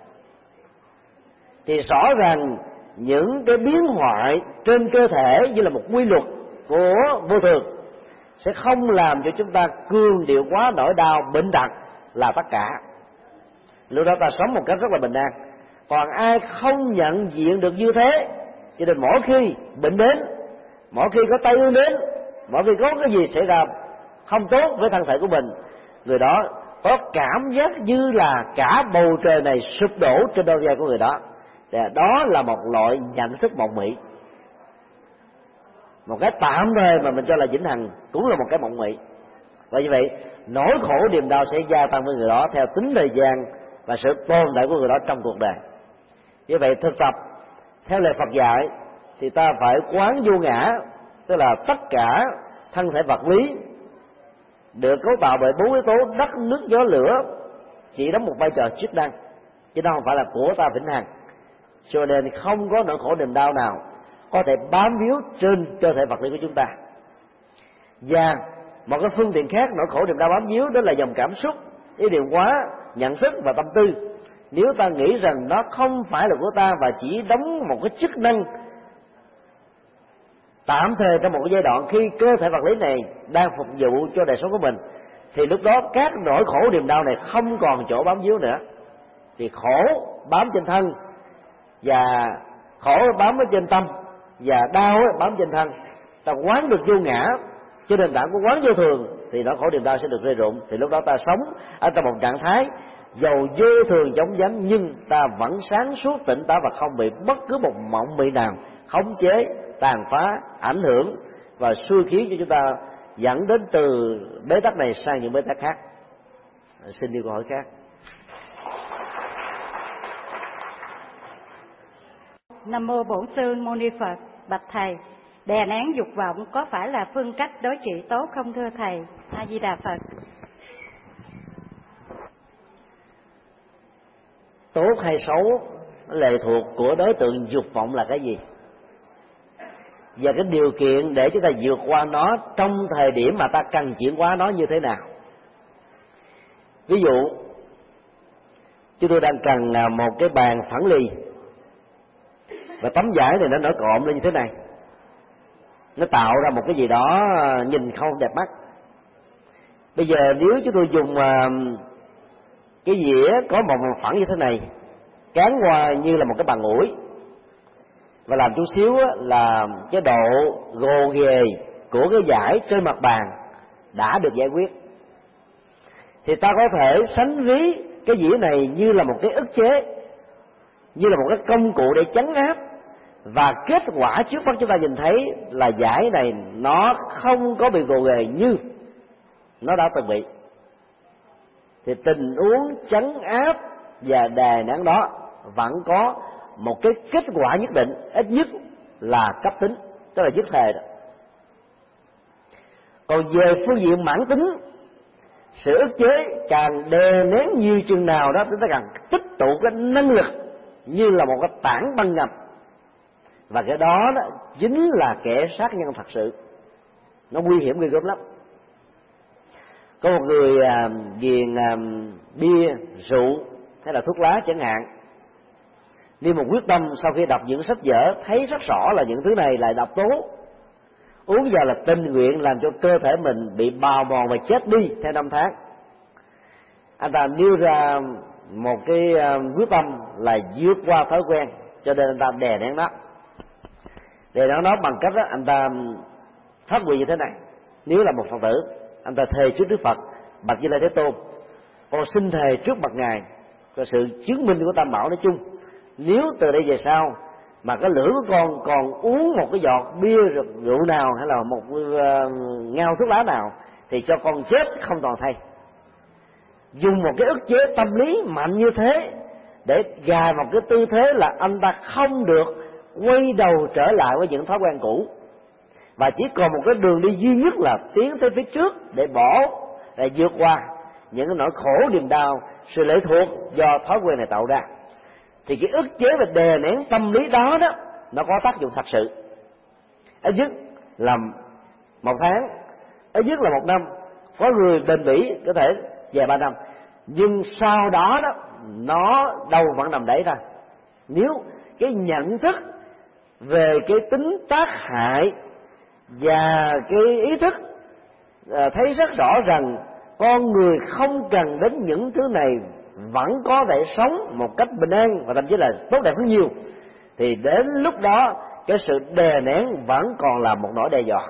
thì rõ ràng những cái biến hoại trên cơ thể như là một quy luật của vô thường sẽ không làm cho chúng ta cương điệu quá nỗi đau bệnh tật là tất cả. Lúc đó ta sống một cách rất là bình an. Còn ai không nhận diện được như thế, cho nên mỗi khi bệnh đến, mỗi khi có tai ương đến, mỗi khi có cái gì xảy ra không tốt với thân thể của mình, người đó có cảm giác như là cả bầu trời này sụp đổ trên đôi vai của người đó. Đó là một loại nhận thức mộng mị, một cái tạm thời mà mình cho là vĩnh hằng cũng là một cái mộng mị. Và như vậy nỗi khổ niềm đau sẽ gia tăng với người đó theo tính thời gian và sự tồn tại của người đó trong cuộc đời. Như vậy thực tập theo lời Phật dạy thì ta phải quán vô ngã, tức là tất cả thân thể vật lý được cấu tạo bởi 4 yếu tố đất, nước, gió, lửa chỉ đóng một vai trò chức năng, chứ nó không phải là của ta vĩnh hằng. Cho nên không có nỗi khổ niềm đau nào có thể bám víu trên cơ thể vật lý của chúng ta. Và một cái phương tiện khác nỗi khổ niềm đau bám víu đó là dòng cảm xúc, ý niệm hóa, nhận thức và tâm tư. Nếu ta nghĩ rằng nó không phải là của ta và chỉ đóng một cái chức năng tạm thời trong một cái giai đoạn khi cơ thể vật lý này đang phục vụ cho đời sống của mình, thì lúc đó các nỗi khổ niềm đau này không còn chỗ bám víu nữa. Thì khổ bám trên thân, và khổ bám ở trên tâm, và đau bám trên thân. Ta quán được vô ngã trên nền tảng của quán vô thường thì nỗi khổ niềm đau sẽ được rơi rụng. Thì lúc đó ta sống ở trong một trạng thái dầu vô thường chóng vánh, nhưng ta vẫn sáng suốt tỉnh táo và không bị bất cứ một mộng mị nào khống chế, tàn phá, ảnh hưởng và xui khiến cho chúng ta dẫn đến từ bế tắc này sang những bế tắc khác. Xin đi câu hỏi khác. Nam mô Bổn Sư Mâu Ni Phật. Bạch thầy, đè nén dục vọng có phải là phương cách đối trị tốt không thưa thầy? A Di Đà Phật. tốt hay xấu nó lệ thuộc của đối tượng dục vọng là cái gì, và cái điều kiện để chúng ta vượt qua nó trong thời điểm mà ta cần chuyển hóa nó như thế nào. Ví dụ chúng tôi đang cần một cái bàn phẳng lì, và tấm vải này nó nổi cộm lên như thế này, nó tạo ra một cái gì đó nhìn không đẹp mắt. Bây giờ nếu chúng tôi dùng cái dĩa có một phẳng như thế này, cán qua như là một cái bàn ủi, và làm chút xíu là cái độ gồ ghề của cái vải trên mặt bàn đã được giải quyết, thì ta có thể sánh ví cái dĩa này như là một cái ức chế, như là một cái công cụ để trấn áp, và kết quả trước mắt chúng ta nhìn thấy là vải này nó không có bị gồ ghề như nó đã từng bị. Thì tình huống trấn áp và đè nén đó vẫn có một cái kết quả nhất định, ít nhất là cấp tính, tức là dứt thề đó. Còn về phương diện mãn tính, sự ức chế càng đè nén nhiều chừng nào đó, chúng ta càng tích tụ cái năng lực như là một cái tảng băng ngầm, và cái đó chính là kẻ sát nhân thật sự. Nó nguy hiểm ghê gớm lắm. Có một người ghiền bia, rượu hay là thuốc lá chẳng hạn, nhưng một quyết tâm sau khi đọc những sách vở thấy rất rõ là những thứ này là độc tố, uống vào là tình nguyện làm cho cơ thể mình bị bào mòn và chết đi theo năm tháng. Anh ta nêu ra một cái quyết tâm là vượt qua thói quen, cho nên anh ta đè nén nó. Đè nén nó bằng cách đó, anh ta phát nguyện như thế này: nếu là một Phật tử, anh ta thề trước Đức Phật bạch Như Lai Thế Tôn, con xin thề trước mặt Ngài có sự chứng minh của Tam Bảo nói chung, nếu từ đây về sau mà cái lưỡi của con còn uống một cái giọt bia rượu nào hay là một ngao thuốc lá nào thì cho con chết không toàn thay. Dùng một cái ức chế tâm lý mạnh như thế để gài một cái tư thế là anh ta không được quay đầu trở lại với những thói quen cũ, và chỉ còn một cái đường đi duy nhất là tiến tới phía trước để để vượt qua những cái nỗi khổ niềm đau, sự lệ thuộc do thói quen này tạo ra. Thì cái ức chế và đè nén tâm lý đó nó có tác dụng thật sự. Ít nhất là 1 tháng, ít nhất là 1 năm, có người bền bỉ có thể vài 3 năm, nhưng sau đó nó đâu vẫn nằm đấy ra. Nếu cái nhận thức về cái tính tác hại và cái ý thức thấy rất rõ rằng con người không cần đến những thứ này vẫn có thể sống một cách bình an và thậm chí là tốt đẹp hơn nhiều, thì đến lúc đó cái sự đè nén vẫn còn là một nỗi đe dọa.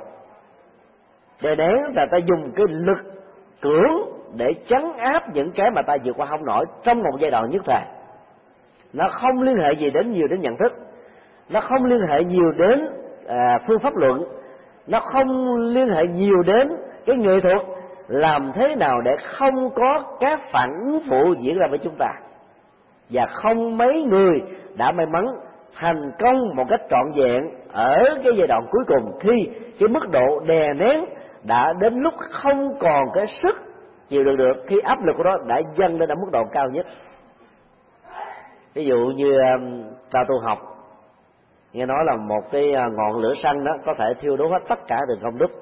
Đè nén là ta dùng cái lực cưỡng để trấn áp những cái mà ta vượt qua không nổi trong một giai đoạn nhất thời. Nó không liên hệ gì nhiều đến nhận thức, nó không liên hệ nhiều đến phương pháp luận, nó không liên hệ nhiều đến cái nghệ thuật làm thế nào để không có các phản ứng phụ diễn ra với chúng ta. Và không mấy người đã may mắn thành công một cách trọn vẹn ở cái giai đoạn cuối cùng, khi cái mức độ đè nén đã đến lúc không còn cái sức chịu đựng được, khi áp lực của nó đã dâng lên ở mức độ cao nhất. Ví dụ như ta tu học, nghe nói là một cái ngọn lửa xăng đó có thể thiêu đốt hết tất cả đường công đức.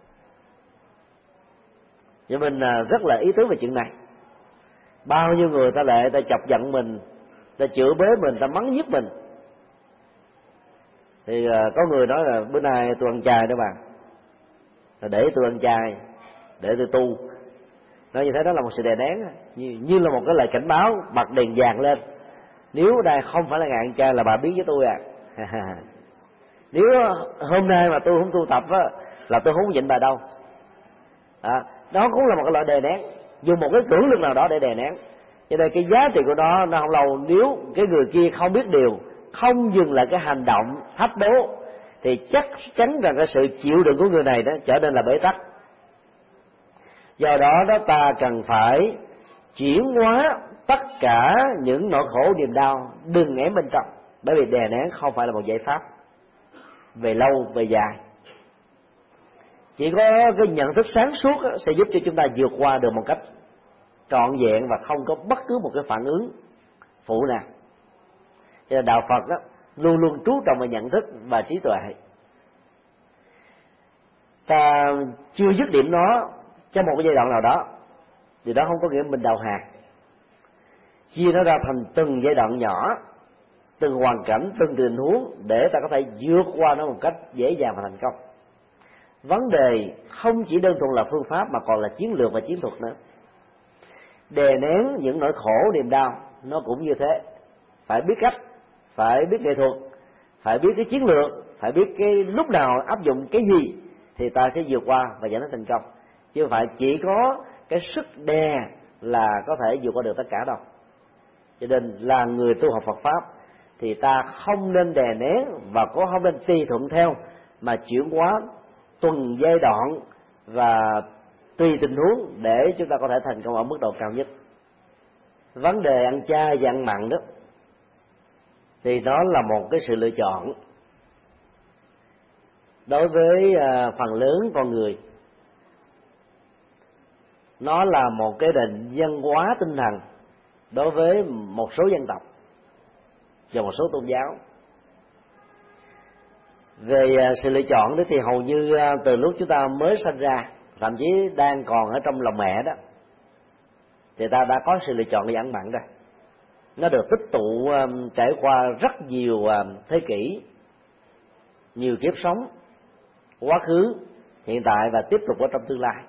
Cho mình rất là ý tứ về chuyện này. Bao nhiêu người ta lệ, ta chọc giận mình, ta chửi bới mình, ta mắng nhiếc mình. Thì có người nói là bữa nay tôi ăn chay đó bà, để tôi ăn chay, để tôi tu. Nói như thế đó là một sự đè nén, như là một cái lời cảnh báo bật đèn vàng lên. Nếu đây không phải là ngày ăn chay là bà biết với tôi à. Nếu hôm nay mà tôi không tu tập á, là tôi không nhịn bà đâu. Đó cũng là một cái loại đè nén, dùng một cái cưỡng lực nào đó để đè nén. Cho nên cái giá trị của nó không lâu. Nếu cái người kia không biết điều, không dừng lại cái hành động thách đố, thì chắc chắn rằng cái sự chịu đựng của người này đó trở nên là bế tắc. Do đó ta cần phải chuyển hóa tất cả những nỗi khổ niềm đau đừng ém bên trong, bởi vì đè nén không phải là một giải pháp về lâu về dài. Chỉ có cái nhận thức sáng suốt sẽ giúp cho chúng ta vượt qua được một cách trọn vẹn và không có bất cứ một cái phản ứng phụ nè. Cho nên đạo Phật đó luôn luôn chú trọng vào nhận thức và trí tuệ. Ta chưa dứt điểm nó trong một cái giai đoạn nào đó, thì đó không có nghĩa mình đầu hàng. Chia nó ra thành từng giai đoạn nhỏ, từng hoàn cảnh, từng tình huống để ta có thể vượt qua nó một cách dễ dàng và thành công. Vấn đề không chỉ đơn thuần là phương pháp mà còn là chiến lược và chiến thuật nữa. Đè nén những nỗi khổ niềm đau nó cũng như thế, phải biết cách, phải biết nghệ thuật, phải biết cái chiến lược, phải biết cái lúc nào áp dụng cái gì thì ta sẽ vượt qua và dẫn đến thành công. Chứ không phải chỉ có cái sức đè là có thể vượt qua được tất cả đâu. Cho nên là người tu học Phật pháp thì ta không nên đè nén và cũng không nên tùy thuận theo, mà chuyển hóa tuần giai đoạn và tùy tình huống để chúng ta có thể thành công ở mức độ cao nhất. Vấn đề ăn chay và ăn mặn đó thì đó là một cái sự lựa chọn đối với phần lớn con người. Nó là một cái nền văn hóa tinh thần đối với một số dân tộc và một số tôn giáo. Về sự lựa chọn đó thì hầu như từ lúc chúng ta mới sinh ra, thậm chí đang còn ở trong lòng mẹ đó, thì ta đã có sự lựa chọn về ăn mặn rồi. Nó được tích tụ trải qua rất nhiều thế kỷ, nhiều kiếp sống, quá khứ, hiện tại và tiếp tục ở trong tương lai.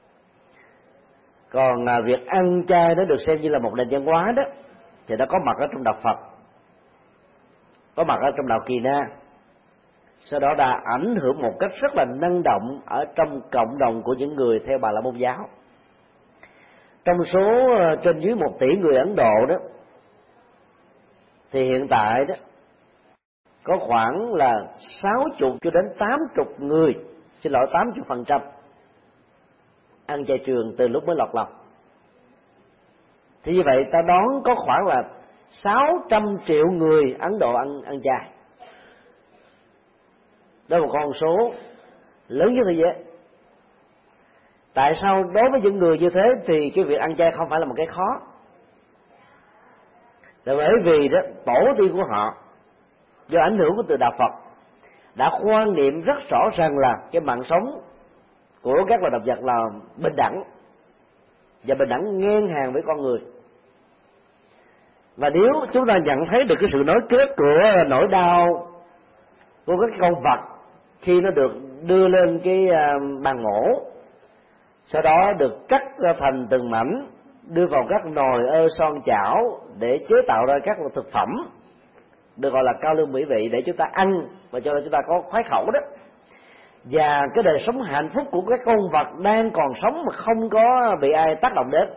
Còn việc ăn chay nó được xem như là một nền văn hóa đó, thì nó có mặt ở trong đạo Phật, có mặt ở trong đạo Kỳ Na, sau đó đã ảnh hưởng một cách rất là năng động ở trong cộng đồng của những người theo Bà La Môn giáo. Trong số trên dưới 1 tỷ người Ấn Độ đó, thì hiện tại đó có khoảng là 60 cho đến 80 người, 80% ăn chay trường từ lúc mới lọt lòng. Thì như vậy ta đoán có khoảng là 600 triệu người Ấn Độ ăn chay. Đó là một con số lớn nhất thế giới. Tại sao đối với những người như thế thì cái việc ăn chay không phải là một cái khó? Là bởi vì đó tổ tiên của họ do ảnh hưởng của từ đạo Phật đã quan niệm rất rõ ràng là cái mạng sống của các loài động vật là bình đẳng, và bình đẳng ngang hàng với con người. Và nếu chúng ta nhận thấy được cái sự nối kết của nỗi đau của các con vật khi nó được đưa lên cái bàn mổ, sau đó được cắt ra thành từng mảnh, đưa vào các nồi ơ son chảo để chế tạo ra các thực phẩm được gọi là cao lương mỹ vị để chúng ta ăn và cho chúng ta có khoái khẩu đó, và cái đời sống hạnh phúc của các con vật đang còn sống mà không có bị ai tác động đến,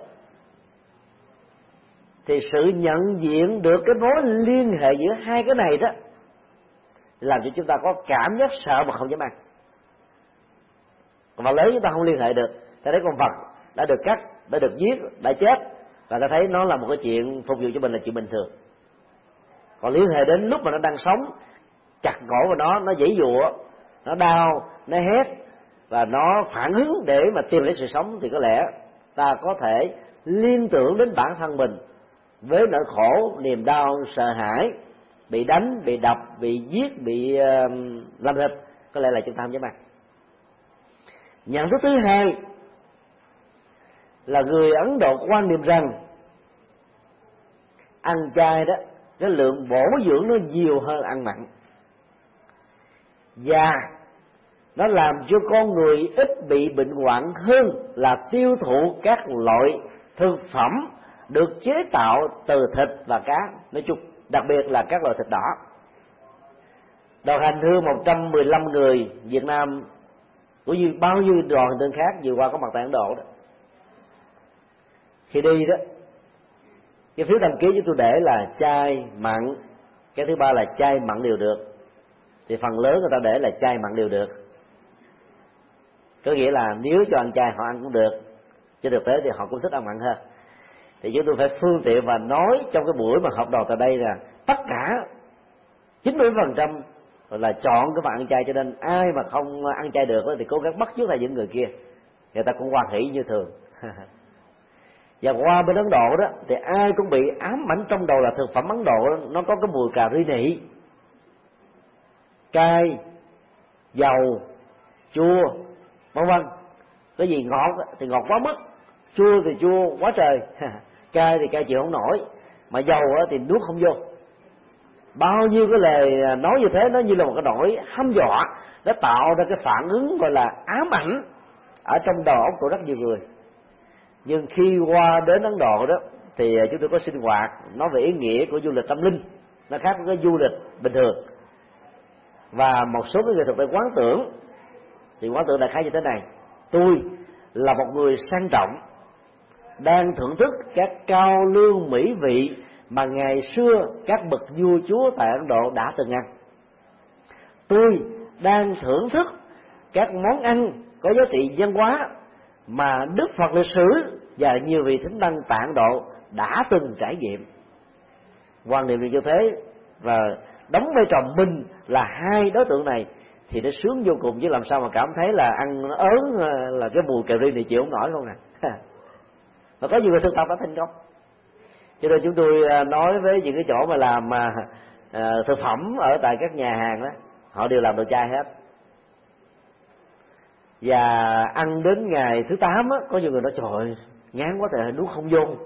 thì sự nhận diện được cái mối liên hệ giữa hai cái này đó làm cho chúng ta có cảm giác sợ mà không dám ăn. Còn vật lớn chúng ta không liên hệ được, ta thấy con vật đã được cắt, đã được giết, đã chết, và ta thấy nó là một cái chuyện phục vụ cho mình là chuyện bình thường. Còn liên hệ đến lúc mà nó đang sống, chặt cổ vào nó giãy giụa, nó đau, nó hét và nó phản ứng để mà tìm lấy sự sống, thì có lẽ ta có thể liên tưởng đến bản thân mình với nỗi khổ, niềm đau, sợ hãi, bị đánh, bị đập, bị giết, bị làm thịt, có lẽ là chúng ta không dám ăn. Nhận thức thứ hai là người Ấn Độ quan niệm rằng ăn chay đó, cái lượng bổ dưỡng nó nhiều hơn ăn mặn, và nó làm cho con người ít bị bệnh hoạn hơn là tiêu thụ các loại thực phẩm được chế tạo từ thịt và cá nói chung, đặc biệt là các loại thịt đỏ. Đoàn hành hương 115 người Việt Nam cũng như bao nhiêu đoàn hành hương khác vừa qua có mặt tại Ấn Độ đó, khi đi đó, cái phiếu đăng ký của tôi để là chay mặn, cái thứ ba là chay mặn đều được, thì phần lớn người ta để là chay mặn đều được. Có nghĩa là nếu cho ăn chay họ ăn cũng được, chứ thực tế thì họ cũng thích ăn mặn hơn. Thì chúng tôi phải phương tiện và nói trong cái buổi mà học đầu tại đây là tất cả 90% là chọn cái phần ăn chay, cho nên ai mà không ăn chay được thì cố gắng bắt chước lại những người kia, người ta cũng hoan hỷ như thường. Và qua bên Ấn Độ đó thì ai cũng bị ám ảnh trong đầu là thực phẩm Ấn Độ đó, nó có cái mùi cà ri nị, cay, dầu, chua, vân vân. Cái gì ngọt thì ngọt quá mức, chua thì chua quá trời, cay thì cay chịu không nổi, mà dầu thì nuốt không vô. Bao nhiêu cái lời nói như thế nó như là một cái nỗi hăm dọa, nó tạo ra cái phản ứng gọi là ám ảnh ở trong đầu óc của rất nhiều người. Nhưng khi qua đến Ấn Độ đó thì chúng tôi có sinh hoạt nói về ý nghĩa của du lịch tâm linh, nó khác với cái du lịch bình thường. Và một số người thực tại quán tưởng, thì quán tưởng đại khái như thế này: tôi là một người sang trọng, đang thưởng thức các cao lương mỹ vị mà ngày xưa các bậc vua chúa tại Ấn Độ đã từng ăn. Tôi đang thưởng thức các món ăn có giá trị văn hóa mà Đức Phật lịch sử và nhiều vị thánh tăng tại Ấn Độ đã từng trải nghiệm. Quan niệm như thế và đóng vai trò mình là hai đối tượng này thì nó sướng vô cùng, chứ làm sao mà cảm thấy là ăn nó ớn là cái mùi cà ri này chịu không nổi không nè. Và có nhiều người thực tập đã thành công. Cho nên chúng tôi nói với những cái chỗ mà làm thực phẩm ở tại các nhà hàng đó, họ đều làm đồ chay hết. Và ăn đến ngày thứ 8 á, có nhiều người nói trời ơi, ngán quá trời nuốt không vô.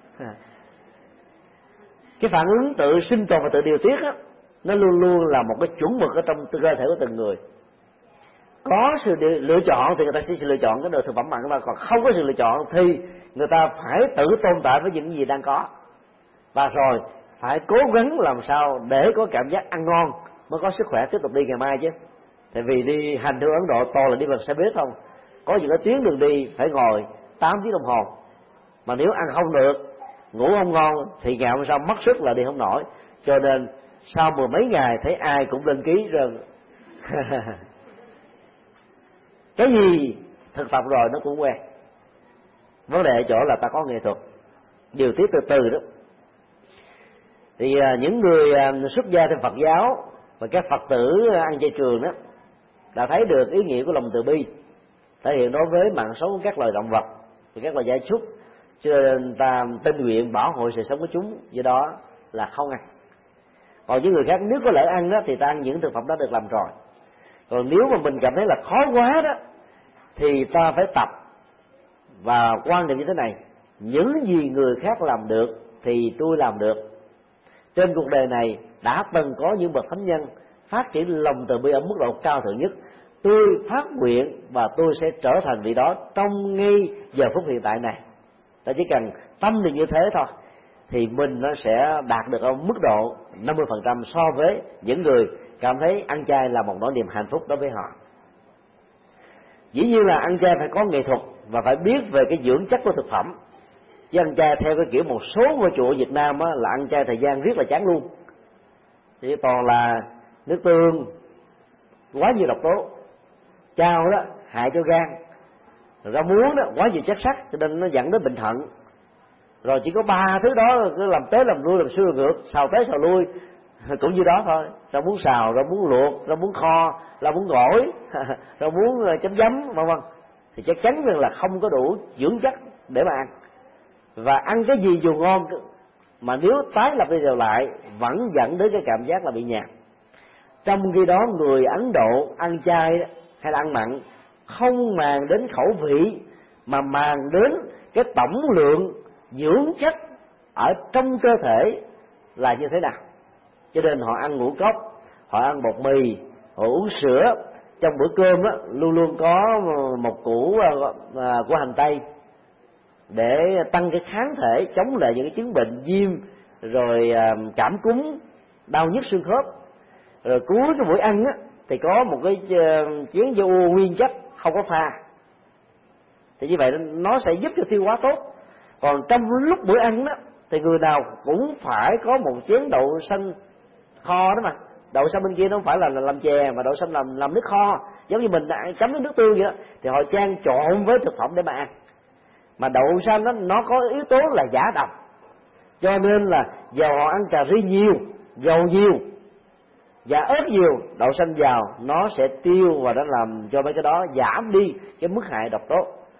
Cái phản ứng tự sinh tồn và tự điều tiết á, nó luôn luôn là một cái chuẩn mực ở trong cơ thể của từng người. Có sự lựa chọn thì người ta sẽ lựa chọn cái đồ thực phẩm mặn, mà còn không có sự lựa chọn thì người ta phải tự tồn tại với những gì đang có, và rồi phải cố gắng làm sao để có cảm giác ăn ngon mới có sức khỏe tiếp tục đi ngày mai chứ. Tại vì đi hành hương Ấn Độ toàn là đi bằng xe buýt không, có những cái tuyến đường đi phải ngồi 8 tiếng đồng hồ, mà nếu ăn không được, ngủ không ngon thì ngày hôm sau mất sức là đi không nổi. Cho nên sau mười mấy ngày thấy ai cũng lên ký rồi. Cái gì thực tập rồi nó cũng quen. Vấn đề ở chỗ là ta có nghệ thuật điều tiết từ từ đó. Thì những người xuất gia trong Phật giáo và các Phật tử ăn chay trường đó đã thấy được ý nghĩa của lòng từ bi thể hiện đối với mạng sống của các loài động vật và các loài gia súc, cho nên ta tình nguyện bảo hộ sự sống của chúng, do đó là không ăn. Còn những người khác nếu có lỡ ăn đó thì ta ăn những thực phẩm đó được làm rồi. Còn nếu mà mình cảm thấy là khó quá đó thì ta phải tập và quan niệm như thế này: những gì người khác làm được thì tôi làm được. Trên cuộc đời này đã từng có những bậc thánh nhân phát triển lòng từ bi ở mức độ cao thượng nhất. Tôi phát nguyện và tôi sẽ trở thành vị đó trong ngay giờ phút hiện tại này. Ta chỉ cần tâm được như thế thôi thì mình nó sẽ đạt được ở mức độ 50% so với những người cảm thấy ăn chay là một nỗi niềm hạnh phúc đối với họ. Dĩ nhiên là ăn chay phải có nghệ thuật và phải biết về cái dưỡng chất của thực phẩm. Chứ ăn chay theo cái kiểu một số ngôi chùa Việt Nam á, là ăn chay thời gian riết là chán luôn. Thì toàn là nước tương, quá nhiều độc tố, chao đó hại cho gan, rau muống đó quá nhiều chất sắt cho nên nó dẫn đến bệnh thận. Rồi chỉ có 3 thứ đó cứ làm tới làm lui làm xuôi làm ngược, xào tới xào lui cũng như đó thôi. Rau muống xào, rau muống luộc, rau muống kho, rau muống gỏi, rau muống chấm giấm, vân vân, thì chắc chắn rằng là không có đủ dưỡng chất để mà ăn. Và ăn cái gì dù ngon mà nếu tái lặp đi đều lại vẫn dẫn đến cái cảm giác là bị nhạt. Trong khi đó người Ấn Độ ăn chay hay là ăn mặn không màng đến khẩu vị mà màng đến cái tổng lượng dưỡng chất ở trong cơ thể là như thế nào. Cho nên họ ăn ngũ cốc, họ ăn bột mì, họ uống sữa. Trong bữa cơm đó, luôn luôn có một củ của hành tây để tăng cái kháng thể chống lại những cái chứng bệnh viêm, rồi cảm cúm, đau nhức xương khớp. Rồi cuối cái buổi ăn á thì có một cái chén dâu nguyên chất không có pha, thì như vậy nó sẽ giúp cho tiêu hóa tốt. Còn trong lúc bữa ăn đó thì người nào cũng phải có một chén đậu xanh kho đó mà. Đậu xanh bên kia nó không phải là làm chè, mà đậu xanh làm nước kho, giống như mình chấm với nước tương vậy đó. Thì họ chan trộn với thực phẩm để mà ăn. Mà đậu xanh đó, nó có yếu tố là giả độc, cho nên là dầu họ ăn cà ri nhiều, dầu nhiều và ớt nhiều, đậu xanh vào nó sẽ tiêu và nó làm cho mấy cái đó giảm đi cái mức hại độc tố.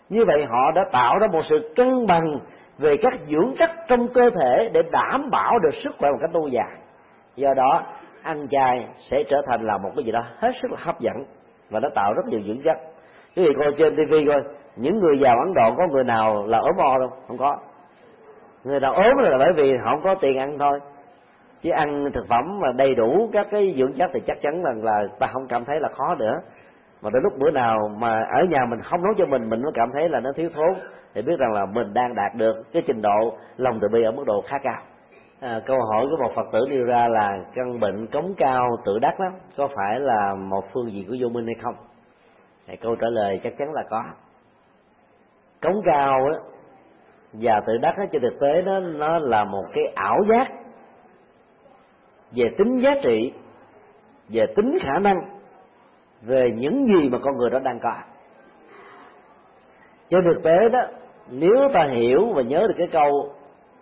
Như vậy họ đã tạo ra một sự cân bằng về các dưỡng chất trong cơ thể để đảm bảo được sức khỏe một cách lâu dài. Do đó ăn chay sẽ trở thành là một cái gì đó hết sức là hấp dẫn, và nó tạo rất nhiều dưỡng chất. Quý vị coi trên TV coi, những người giàu Ấn Độ có người nào là ốm o đâu? Không có. Người nào ốm là bởi vì họ không có tiền ăn thôi. Chứ ăn thực phẩm mà đầy đủ các cái dưỡng chất thì chắc chắn rằng là ta không cảm thấy là khó nữa. Mà đến lúc bữa nào mà ở nhà mình không nấu cho mình mới cảm thấy là nó thiếu thốn, thì biết rằng là mình đang đạt được cái trình độ lòng từ bi ở mức độ khá cao. Câu hỏi của một Phật tử nêu ra là căn bệnh cống cao tự đắc đó có phải là một phương diện của vô minh hay không? Thì câu trả lời chắc chắn là có. Cống cao đó và tự đắc đó, trên thực tế nó là một cái ảo giác về tính giá trị, về tính khả năng, về những gì mà con người đó đang có. Trên thực tế đó, nếu ta hiểu và nhớ được cái câu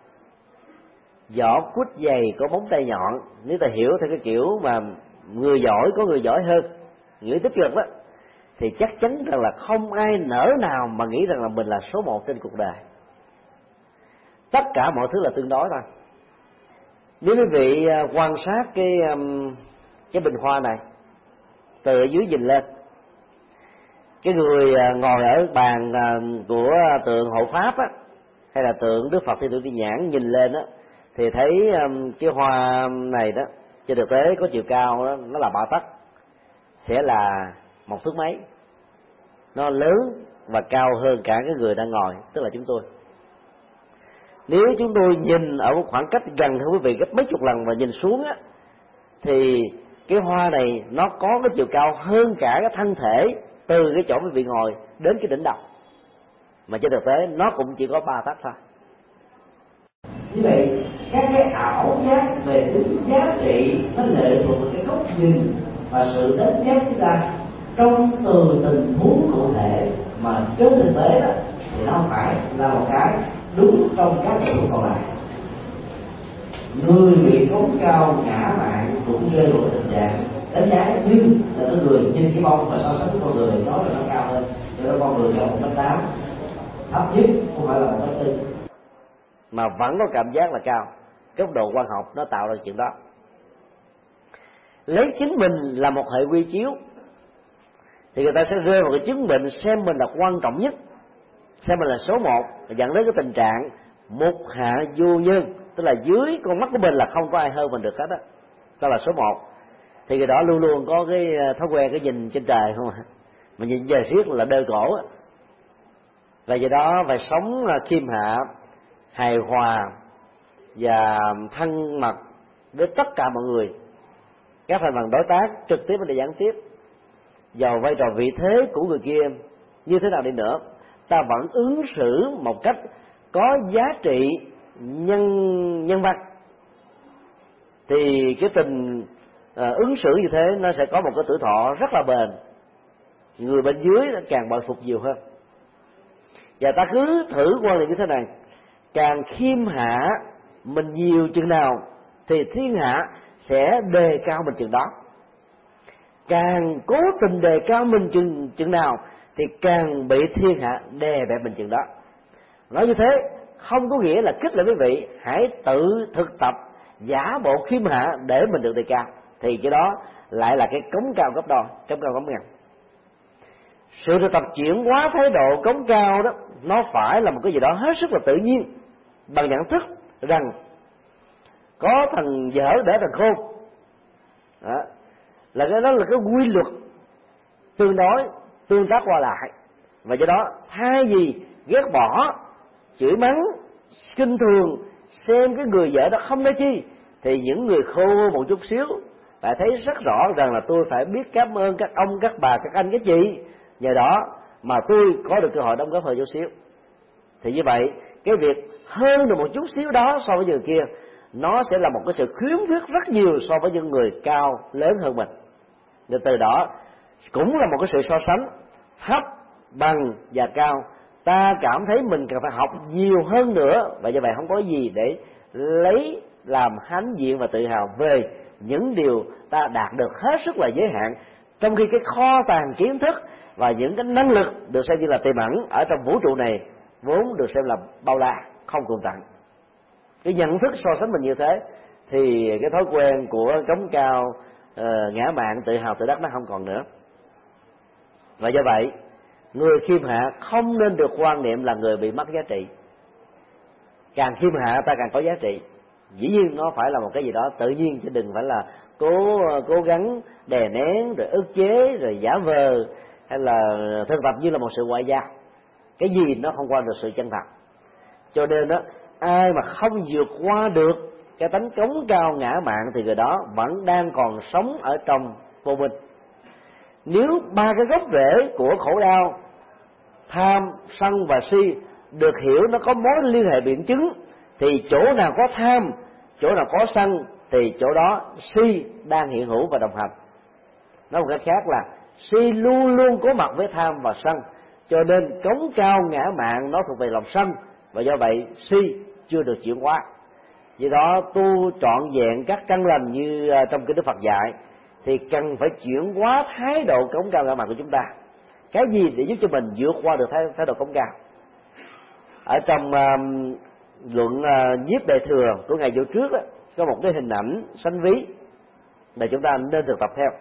vỏ quýt dày có móng tay nhọn, nếu ta hiểu theo cái kiểu mà người giỏi có người giỏi hơn, người tích cực đó, thì chắc chắn rằng là không ai nỡ nào mà nghĩ rằng là mình là số một trên cuộc đời. Tất cả mọi thứ là tương đối thôi. Nếu quý vị quan sát cái bình hoa này từ dưới nhìn lên, cái người ngồi ở bàn của tượng Hộ Pháp á, hay là tượng Đức Phật Thiên Tượng Tiên Nhãn nhìn lên á, thì thấy cái hoa này đó trên thực tế có chiều cao đó, nó là 3 tấc, sẽ là 1 thước mấy. Nó lớn và cao hơn cả cái người đang ngồi, tức là chúng tôi. Nếu chúng tôi nhìn ở một khoảng cách gần hơn quý vị gấp mấy chục lần và nhìn xuống á, thì cái hoa này nó có cái chiều cao hơn cả cái thân thể từ cái chỗ quý vị ngồi đến cái đỉnh đầu, mà trên thực tế nó cũng chỉ có 3 tấc thôi. Như vậy các cái ảo giác về tính giá trị nó lệ thuộc vào cái góc nhìn và sự đánh giá chúng ta trong từ tình huống cụ thể, mà trên thực tế đó thì nó không phải là một cái đúng trong các tình huống còn lại. Người bị cống cao ngã mạn cũng rơi vào tình trạng đánh giá như là cái người nhìn cái bông và so sánh với con người nói là nó cao hơn, cho nên con người chọn 1m8, thấp nhất không phải là 1m4, mà vẫn có cảm giác là cao. Góc độ quan học nó tạo ra chuyện đó. Lấy chính mình là một hệ quy chiếu thì người ta sẽ rơi vào cái chứng bệnh xem mình là quan trọng nhất, xem mình là số 1, dẫn đến cái tình trạng mục hạ vô nhân, tức là dưới con mắt của mình là không có ai hơn mình được hết á, đó là số 1. Thì người đó luôn luôn có cái thói quen cái nhìn trên trời không à, mà nhìn về riết là đơ cổ á. Và do đó phải sống khiêm hạ, hài hòa và thân mật với tất cả mọi người, các thành phần đối tác trực tiếp và gián tiếp. Dầu vai trò vị thế của người kia như thế nào đi nữa, ta vẫn ứng xử một cách có giá trị nhân văn. Thì cái tình ứng xử như thế nó sẽ có một cái tuổi thọ rất là bền. Người bên dưới nó càng bội phục nhiều hơn. Và ta cứ thử quan niệm như thế này: càng khiêm hạ mình nhiều chừng nào thì thiên hạ sẽ đề cao mình chừng đó. Càng cố tình đề cao mình chừng nào thì càng bị thiên hạ đè bẹp mình chừng đó. Nói như thế không có nghĩa là khích lệ quý vị hãy tự thực tập giả bộ khiêm hạ để mình được đề cao, thì cái đó lại là cái cống cao gấp đôi, cống cao gấp ngàn. Sự thực tập chuyển hóa thái độ cống cao đó, nó phải là một cái gì đó hết sức là tự nhiên, bằng nhận thức rằng có thằng dở để thằng khôn đó, là cái đó là cái quy luật tương đối tương tác qua lại. Và do đó thay vì ghét bỏ, chửi mắng, kinh thường, xem cái người vợ đó không nói chi, thì những người khô một chút xíu phải thấy rất rõ rằng là tôi phải biết cảm ơn các ông, các bà, các anh, các chị, nhờ đó mà tôi có được cơ hội đóng góp hơn chút xíu. Thì như vậy cái việc hơn được một chút xíu đó so với người kia, nó sẽ là một cái sự khuyến khích rất nhiều so với những người cao lớn hơn mình. Và từ đó cũng là một cái sự so sánh thấp, bằng và cao. Ta cảm thấy mình cần phải học nhiều hơn nữa, và như vậy không có gì để lấy làm hãnh diện và tự hào về những điều ta đạt được hết sức là giới hạn trong khi cái kho tàng kiến thức và những cái năng lực được xem như là tiềm ẩn ở trong vũ trụ này vốn được xem là bao la, không cùng tận. Cái nhận thức so sánh mình như thế thì cái thói quen của cống cao, ngã mạn, tự hào tự đắc nó không còn nữa. Và do vậy, người khiêm hạ không nên được quan niệm là người bị mất giá trị. Càng khiêm hạ ta càng có giá trị. Dĩ nhiên nó phải là một cái gì đó tự nhiên, chứ đừng phải là cố gắng đè nén rồi ức chế rồi giả vờ, hay là thực tập như là một sự ngoại giao. Cái gì nó không qua được sự chân thật. Cho nên đó, ai mà không vượt qua được cái tánh cống cao ngã mạn thì người đó vẫn đang còn sống ở trong vô minh. Nếu ba cái gốc rễ của khổ đau tham, sân và si được hiểu nó có mối liên hệ biện chứng, thì chỗ nào có tham, chỗ nào có sân thì chỗ đó si đang hiện hữu và đồng hành. Nói một cách khác là si luôn luôn có mặt với tham và sân, cho nên cống cao ngã mạn nó thuộc về lòng sân, và do vậy si chưa được chuyển hóa. Vì đó tu trọn vẹn các căn lành như trong kinh Đức Phật dạy thì cần phải chuyển hóa thái độ cống cao ngã mạn của chúng ta. Cái gì để giúp cho mình vượt qua được thái độ cống cao? Ở trong luận Nhiếp Đại Thừa của ngày vô trước đó, có một cái hình ảnh sánh ví mà chúng ta nên thực tập theo.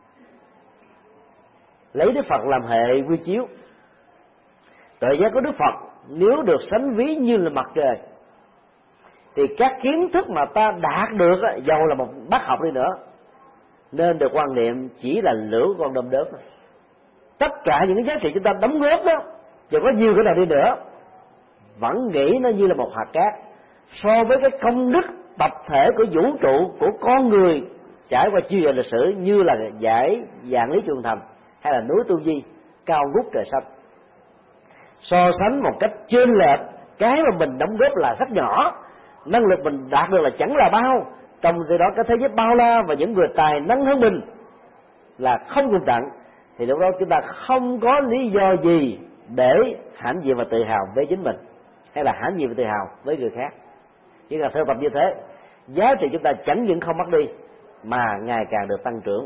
Lấy Đức Phật làm hệ quy chiếu, tuệ giác của Đức Phật nếu được sánh ví như là mặt trời, thì các kiến thức mà ta đạt được dầu là một bác học đi nữa nên được quan niệm chỉ là lửa con đom đóm. Tất cả những cái giá trị chúng ta đóng góp đó, dù có nhiều cái nào đi nữa, vẫn nghĩ nó như là một hạt cát so với cái công đức tập thể của vũ trụ, của con người trải qua chiều dài lịch sử, như là giải Vạn Lý Trường Thành hay là núi Tu Di cao ngút trời xanh. So sánh một cách chênh lệch, cái mà mình đóng góp là rất nhỏ, năng lực mình đạt được là chẳng là bao, trong khi đó cái thế giới bao la và những người tài năng hơn mình là không cùng tận, thì lúc đó chúng ta không có lý do gì để hãnh diện và tự hào với chính mình, hay là hãnh diện và tự hào với người khác. Chỉ cần theo tập như thế, giá trị chúng ta chẳng những không mất đi mà ngày càng được tăng trưởng.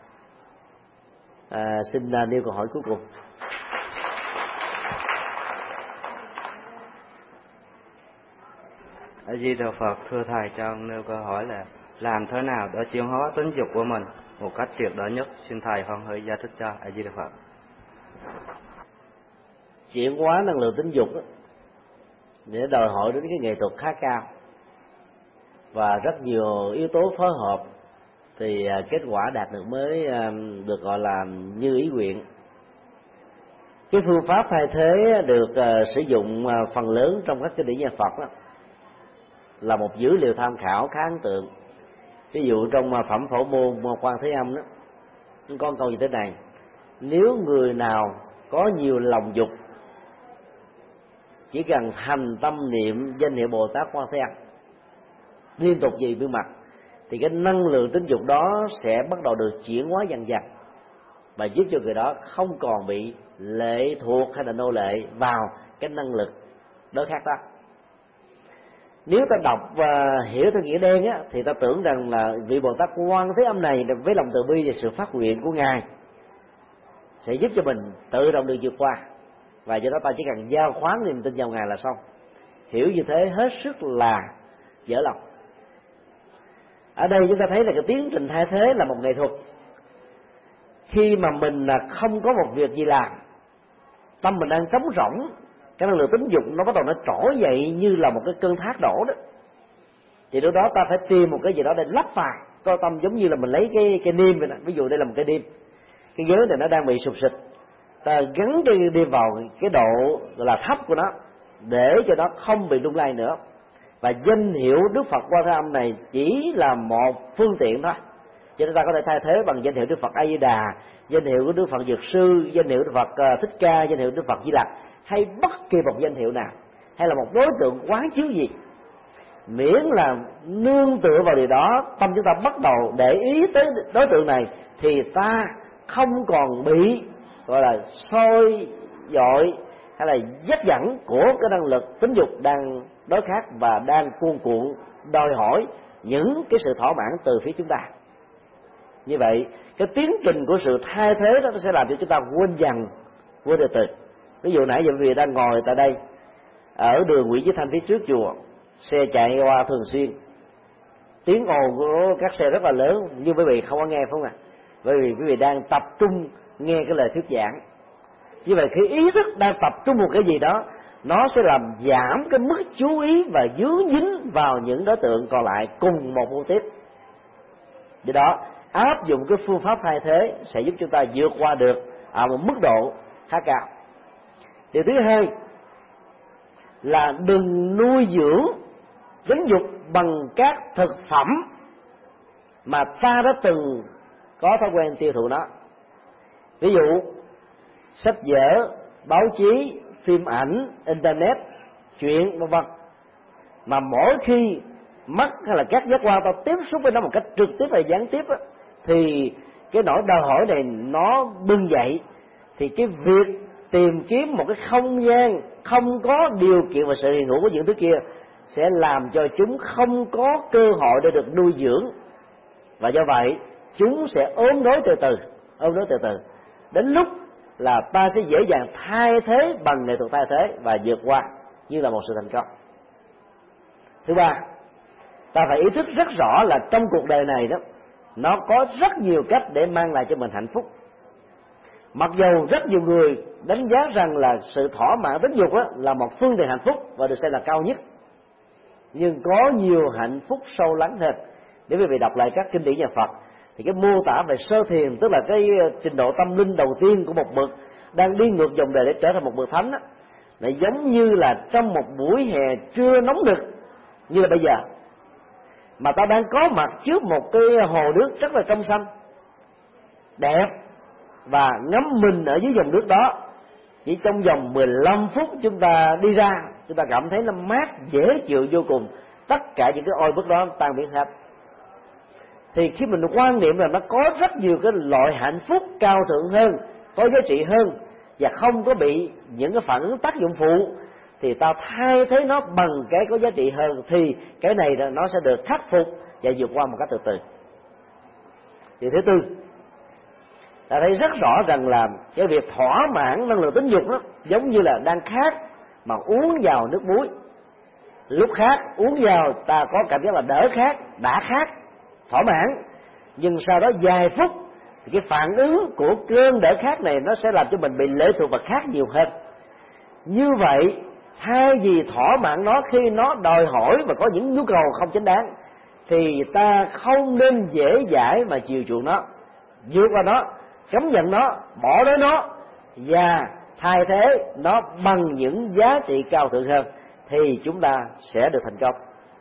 Xin nêu câu hỏi cuối cùng. A Di Đà Phật, thưa thầy, cho nêu câu hỏi là làm thế nào để chuyển hóa tính dục của mình một cách tuyệt đối nhất? Xin thầy hoan hỷ giải thích cho. A Di Đà Phật. Chuyển hóa năng lượng tính dục đó, để đòi hỏi đến cái nghệ thuật khá cao và rất nhiều yếu tố phối hợp thì kết quả đạt được mới được gọi là như ý nguyện. Cái phương pháp thay thế được sử dụng phần lớn trong các kinh điển nhà Phật đó, là một dữ liệu tham khảo khá ấn tượng. Ví dụ trong phẩm Phổ Môn Quan Thế Âm đó, có câu như thế này: nếu người nào có nhiều lòng dục, chỉ cần thành tâm niệm danh hiệu Bồ Tát Quan Thế Âm liên tục gì gương mặt, thì cái năng lượng tính dục đó sẽ bắt đầu được chuyển hóa dần dần và giúp cho người đó không còn bị lệ thuộc hay là nô lệ vào cái năng lực đối khác đó. Nếu ta đọc và hiểu theo nghĩa đen á, thì ta tưởng rằng là vị Bồ Tát Quan Thế Âm này với lòng từ bi và sự phát nguyện của ngài sẽ giúp cho mình tự động được vượt qua, và do đó ta chỉ cần giao khoán niềm tin vào ngài là xong. Hiểu như thế hết sức là dở lòng. Ở đây chúng ta thấy là cái tiến trình thay thế là một nghệ thuật. Khi mà mình không có một việc gì làm, tâm mình đang trống rỗng, cái năng lượng tính dục nó bắt đầu nó trỗi dậy như là một cái cơn thác đổ đó, thì lúc đó ta phải tìm một cái gì đó để lắp vào coi tâm, giống như là mình lấy cái niêm vậy đó. Ví dụ đây là một cái niêm, cái ghế này nó đang bị sụp xịt, ta gắn cái niêm vào cái độ gọi là thấp của nó để cho nó không bị lung lay nữa. Và danh hiệu Đức Phật Quan Thế Âm này chỉ là một phương tiện thôi, cho nên ta có thể thay thế bằng danh hiệu Đức Phật A Di Đà, danh hiệu của Đức Phật Dược Sư, danh hiệu Đức Phật Thích Ca, danh hiệu Đức Phật Di Lặc, hay bất kỳ một danh hiệu nào, hay là một đối tượng quán chiếu gì, miễn là nương tựa vào điều đó, tâm chúng ta bắt đầu để ý tới đối tượng này, thì ta không còn bị gọi là soi dọi hay là dắt dẫn của cái năng lực tính dục đang đối khác và đang cuồn cuộn đòi hỏi những cái sự thỏa mãn từ phía chúng ta. Như vậy cái tiến trình của sự thay thế đó nó sẽ làm cho chúng ta quên dần, quên từ từ. Ví dụ nãy giờ quý vị đang ngồi tại đây ở đường Nguyễn Chí Thanh phía trước chùa, xe chạy qua thường xuyên, tiếng ồn của các xe rất là lớn, nhưng quý vị không có nghe phải không ạ? Bởi vì quý vị đang tập trung nghe cái lời thuyết giảng. Như vậy khi ý thức đang tập trung một cái gì đó, nó sẽ làm giảm cái mức chú ý và dướng dính vào những đối tượng còn lại cùng một mô típ. Do đó áp dụng cái phương pháp thay thế sẽ giúp chúng ta vượt qua được ở một mức độ khá cao. Điều thứ hai là đừng nuôi dưỡng tính dục bằng các thực phẩm mà ta đã từng có thói quen tiêu thụ nó. Ví dụ sách vở, báo chí, phim ảnh, internet, truyện v.v. mà mỗi khi mắt hay là các giác quan ta tiếp xúc với nó một cách trực tiếp hay gián tiếp á, thì cái nỗi đòi hỏi này nó bừng dậy, thì cái việc tìm kiếm một cái không gian không có điều kiện và sự hiện hữu của những thứ kia sẽ làm cho chúng không có cơ hội để được nuôi dưỡng, và do vậy chúng sẽ ốm đói từ từ. Đến lúc là ta sẽ dễ dàng thay thế bằng nghệ thuật thay thế và vượt qua như là một sự thành công. Thứ ba, ta phải ý thức rất rõ là trong cuộc đời này đó, nó có rất nhiều cách để mang lại cho mình hạnh phúc. Mặc dù rất nhiều người đánh giá rằng là sự thỏa mãn tính dục là một phương tiện hạnh phúc và được xem là cao nhất, nhưng có nhiều hạnh phúc sâu lắng hơn. Nếu quý vị đọc lại các kinh điển nhà Phật thì cái mô tả về sơ thiền, tức là cái trình độ tâm linh đầu tiên của một bậc đang đi ngược dòng đời để trở thành một bậc thánh đó, lại giống như là trong một buổi hè trưa nóng nực như là bây giờ, mà ta đang có mặt trước một cái hồ nước rất là trong xanh đẹp và ngắm mình ở dưới dòng nước đó. Chỉ trong vòng 15 phút chúng ta đi ra, chúng ta cảm thấy nó mát dễ chịu vô cùng, tất cả những cái oi bức đó tan biến hết. Thì khi mình quan niệm là nó có rất nhiều cái loại hạnh phúc cao thượng hơn, có giá trị hơn và không có bị những cái phản ứng tác dụng phụ, thì ta thay thế nó bằng cái có giá trị hơn, thì cái này nó sẽ được khắc phục và vượt qua một cách từ từ. Điều thứ tư, ta thấy rất rõ rằng là cái việc thỏa mãn năng lượng tính dục đó giống như là đang khát mà uống vào nước muối. Lúc khát uống vào ta có cảm giác là đỡ khát, đã khát, thỏa mãn, nhưng sau đó vài phút thì cái phản ứng của cơn đỡ khát này nó sẽ làm cho mình bị lệ thuộc vào khát nhiều hơn. Như vậy thay vì thỏa mãn nó khi nó đòi hỏi và có những nhu cầu không chính đáng, thì ta không nên dễ dãi mà chiều chuộng nó, vượt qua nó, cấm nhận nó, bỏ đói nó và thay thế nó bằng những giá trị cao thượng hơn, thì chúng ta sẽ được thành công.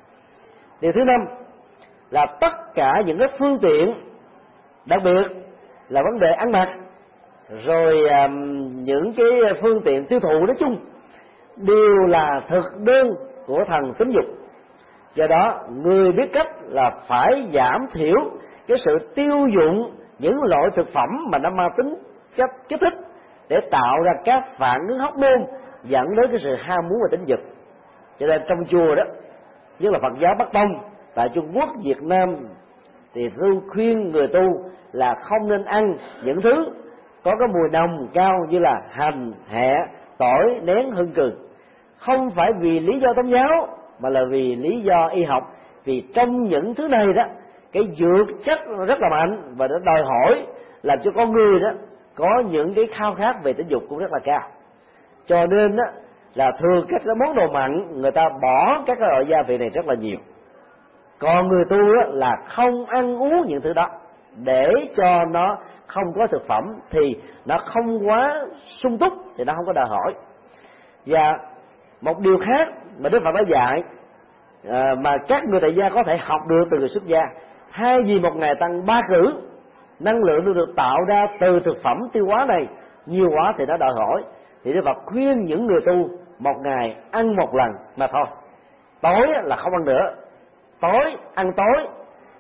Điều thứ năm là tất cả những cái phương tiện, đặc biệt là vấn đề ăn mặc, rồi những cái phương tiện tiêu thụ nói chung, đều là thực đơn của thần tính dục. Do đó người biết cách là phải giảm thiểu cái sự tiêu dụng những loại thực phẩm mà nó mang tính chất kích thích để tạo ra các phản ứng hormone dẫn đến cái sự ham muốn và tính dục. Cho nên trong chùa đó, nhất là Phật giáo Bắc Tông, tại Trung Quốc, Việt Nam, thì tôi khuyên người tu là không nên ăn những thứ có cái mùi nồng cao như là hành, hẹ, tỏi, nén, hương cừ. Không phải vì lý do tôn giáo mà là vì lý do y học. Vì trong những thứ này đó, cái dược chất rất là mạnh và nó đòi hỏi làm cho con người đó có những cái khao khát về tính dục cũng rất là cao. Cho nên đó là thường các cái món đồ mặn người ta bỏ các cái loại gia vị này rất là nhiều. Còn người tu đó là không ăn uống những thứ đó để cho nó không có thực phẩm, thì nó không quá sung túc thì nó không có đòi hỏi. Và một điều khác mà Đức Phật đã dạy mà các người tại gia có thể học được từ người xuất gia, thay vì một ngày tăng 3 cử, năng lượng được tạo ra từ thực phẩm tiêu hóa này nhiều quá thì nó đòi hỏi, thì Đức Phật khuyên những người tu một ngày ăn một lần mà thôi. Tối là không ăn nữa, tối ăn tối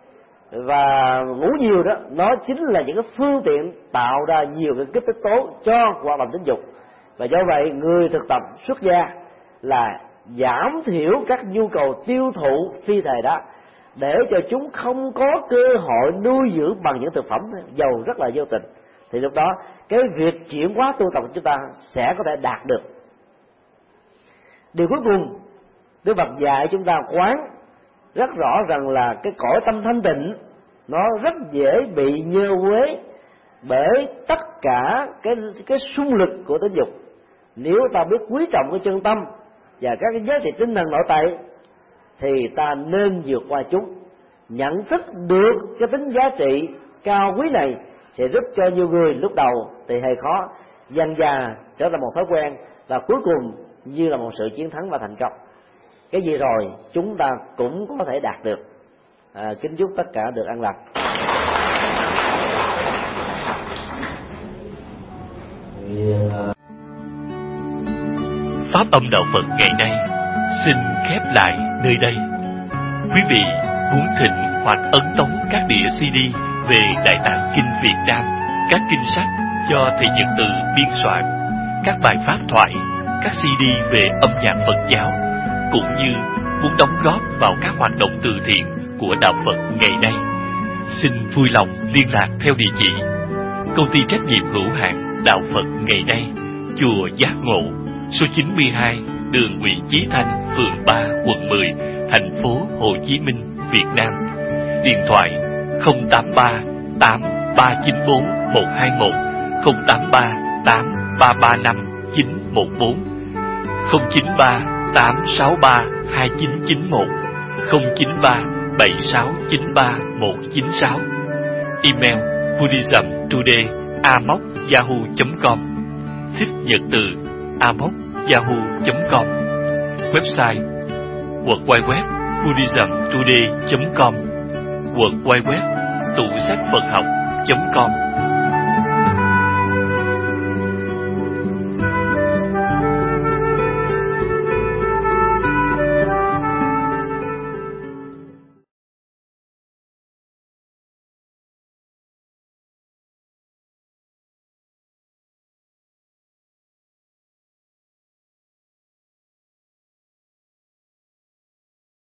và ngủ nhiều đó, nó chính là những cái phương tiện tạo ra nhiều cái kích thích tố cho hoạt động tính dục. Và do vậy người thực tập xuất gia là giảm thiểu các nhu cầu tiêu thụ phi thời đó, để cho chúng không có cơ hội nuôi dưỡng bằng những thực phẩm giàu rất là vô tình, thì lúc đó cái việc chuyển hóa tu tập của chúng ta sẽ có thể đạt được. Điều cuối cùng, Đức Phật dạy chúng ta quán rất rõ rằng là cái cõi tâm thanh tịnh nó rất dễ bị nhơ quế bởi tất cả cái xung lực của tính dục. Nếu ta biết quý trọng cái chân tâm và các cái giá trị tinh thần nội tại thì ta nên vượt qua chúng. Nhận thức được cái tính giá trị cao quý này sẽ giúp cho nhiều người lúc đầu thì hơi khó, dần dà trở thành một thói quen, và cuối cùng như là một sự chiến thắng và thành công. Cái gì rồi chúng ta cũng có thể đạt được. Kính chúc tất cả được an lành. Pháp âm đạo Phật ngày nay xin khép lại nơi đây. Quý vị muốn thỉnh hoặc ấn tống các đĩa CD về Đại Tạng Kinh Việt Nam, các kinh sách do thầy Nhật Từ biên soạn, các bài pháp thoại, các CD về âm nhạc Phật giáo, cũng như muốn đóng góp vào các hoạt động từ thiện của đạo Phật ngày nay, xin vui lòng liên lạc theo địa chỉ Công ty trách nhiệm hữu hạn Đạo Phật ngày nay, chùa Giác Ngộ, số 92, đường Nguyễn Chí Thanh, phường 3, quận 10, thành phố Hồ Chí Minh, Việt Nam. Điện thoại 083 8394 121, 083 8335 914, 093 863 2991, 093 7693 196. Email buddhismtoday@yahoo.com, thích nhật từ @yahoo.com. Website www buddhismtoday.com, www tủ sách Phật học.com.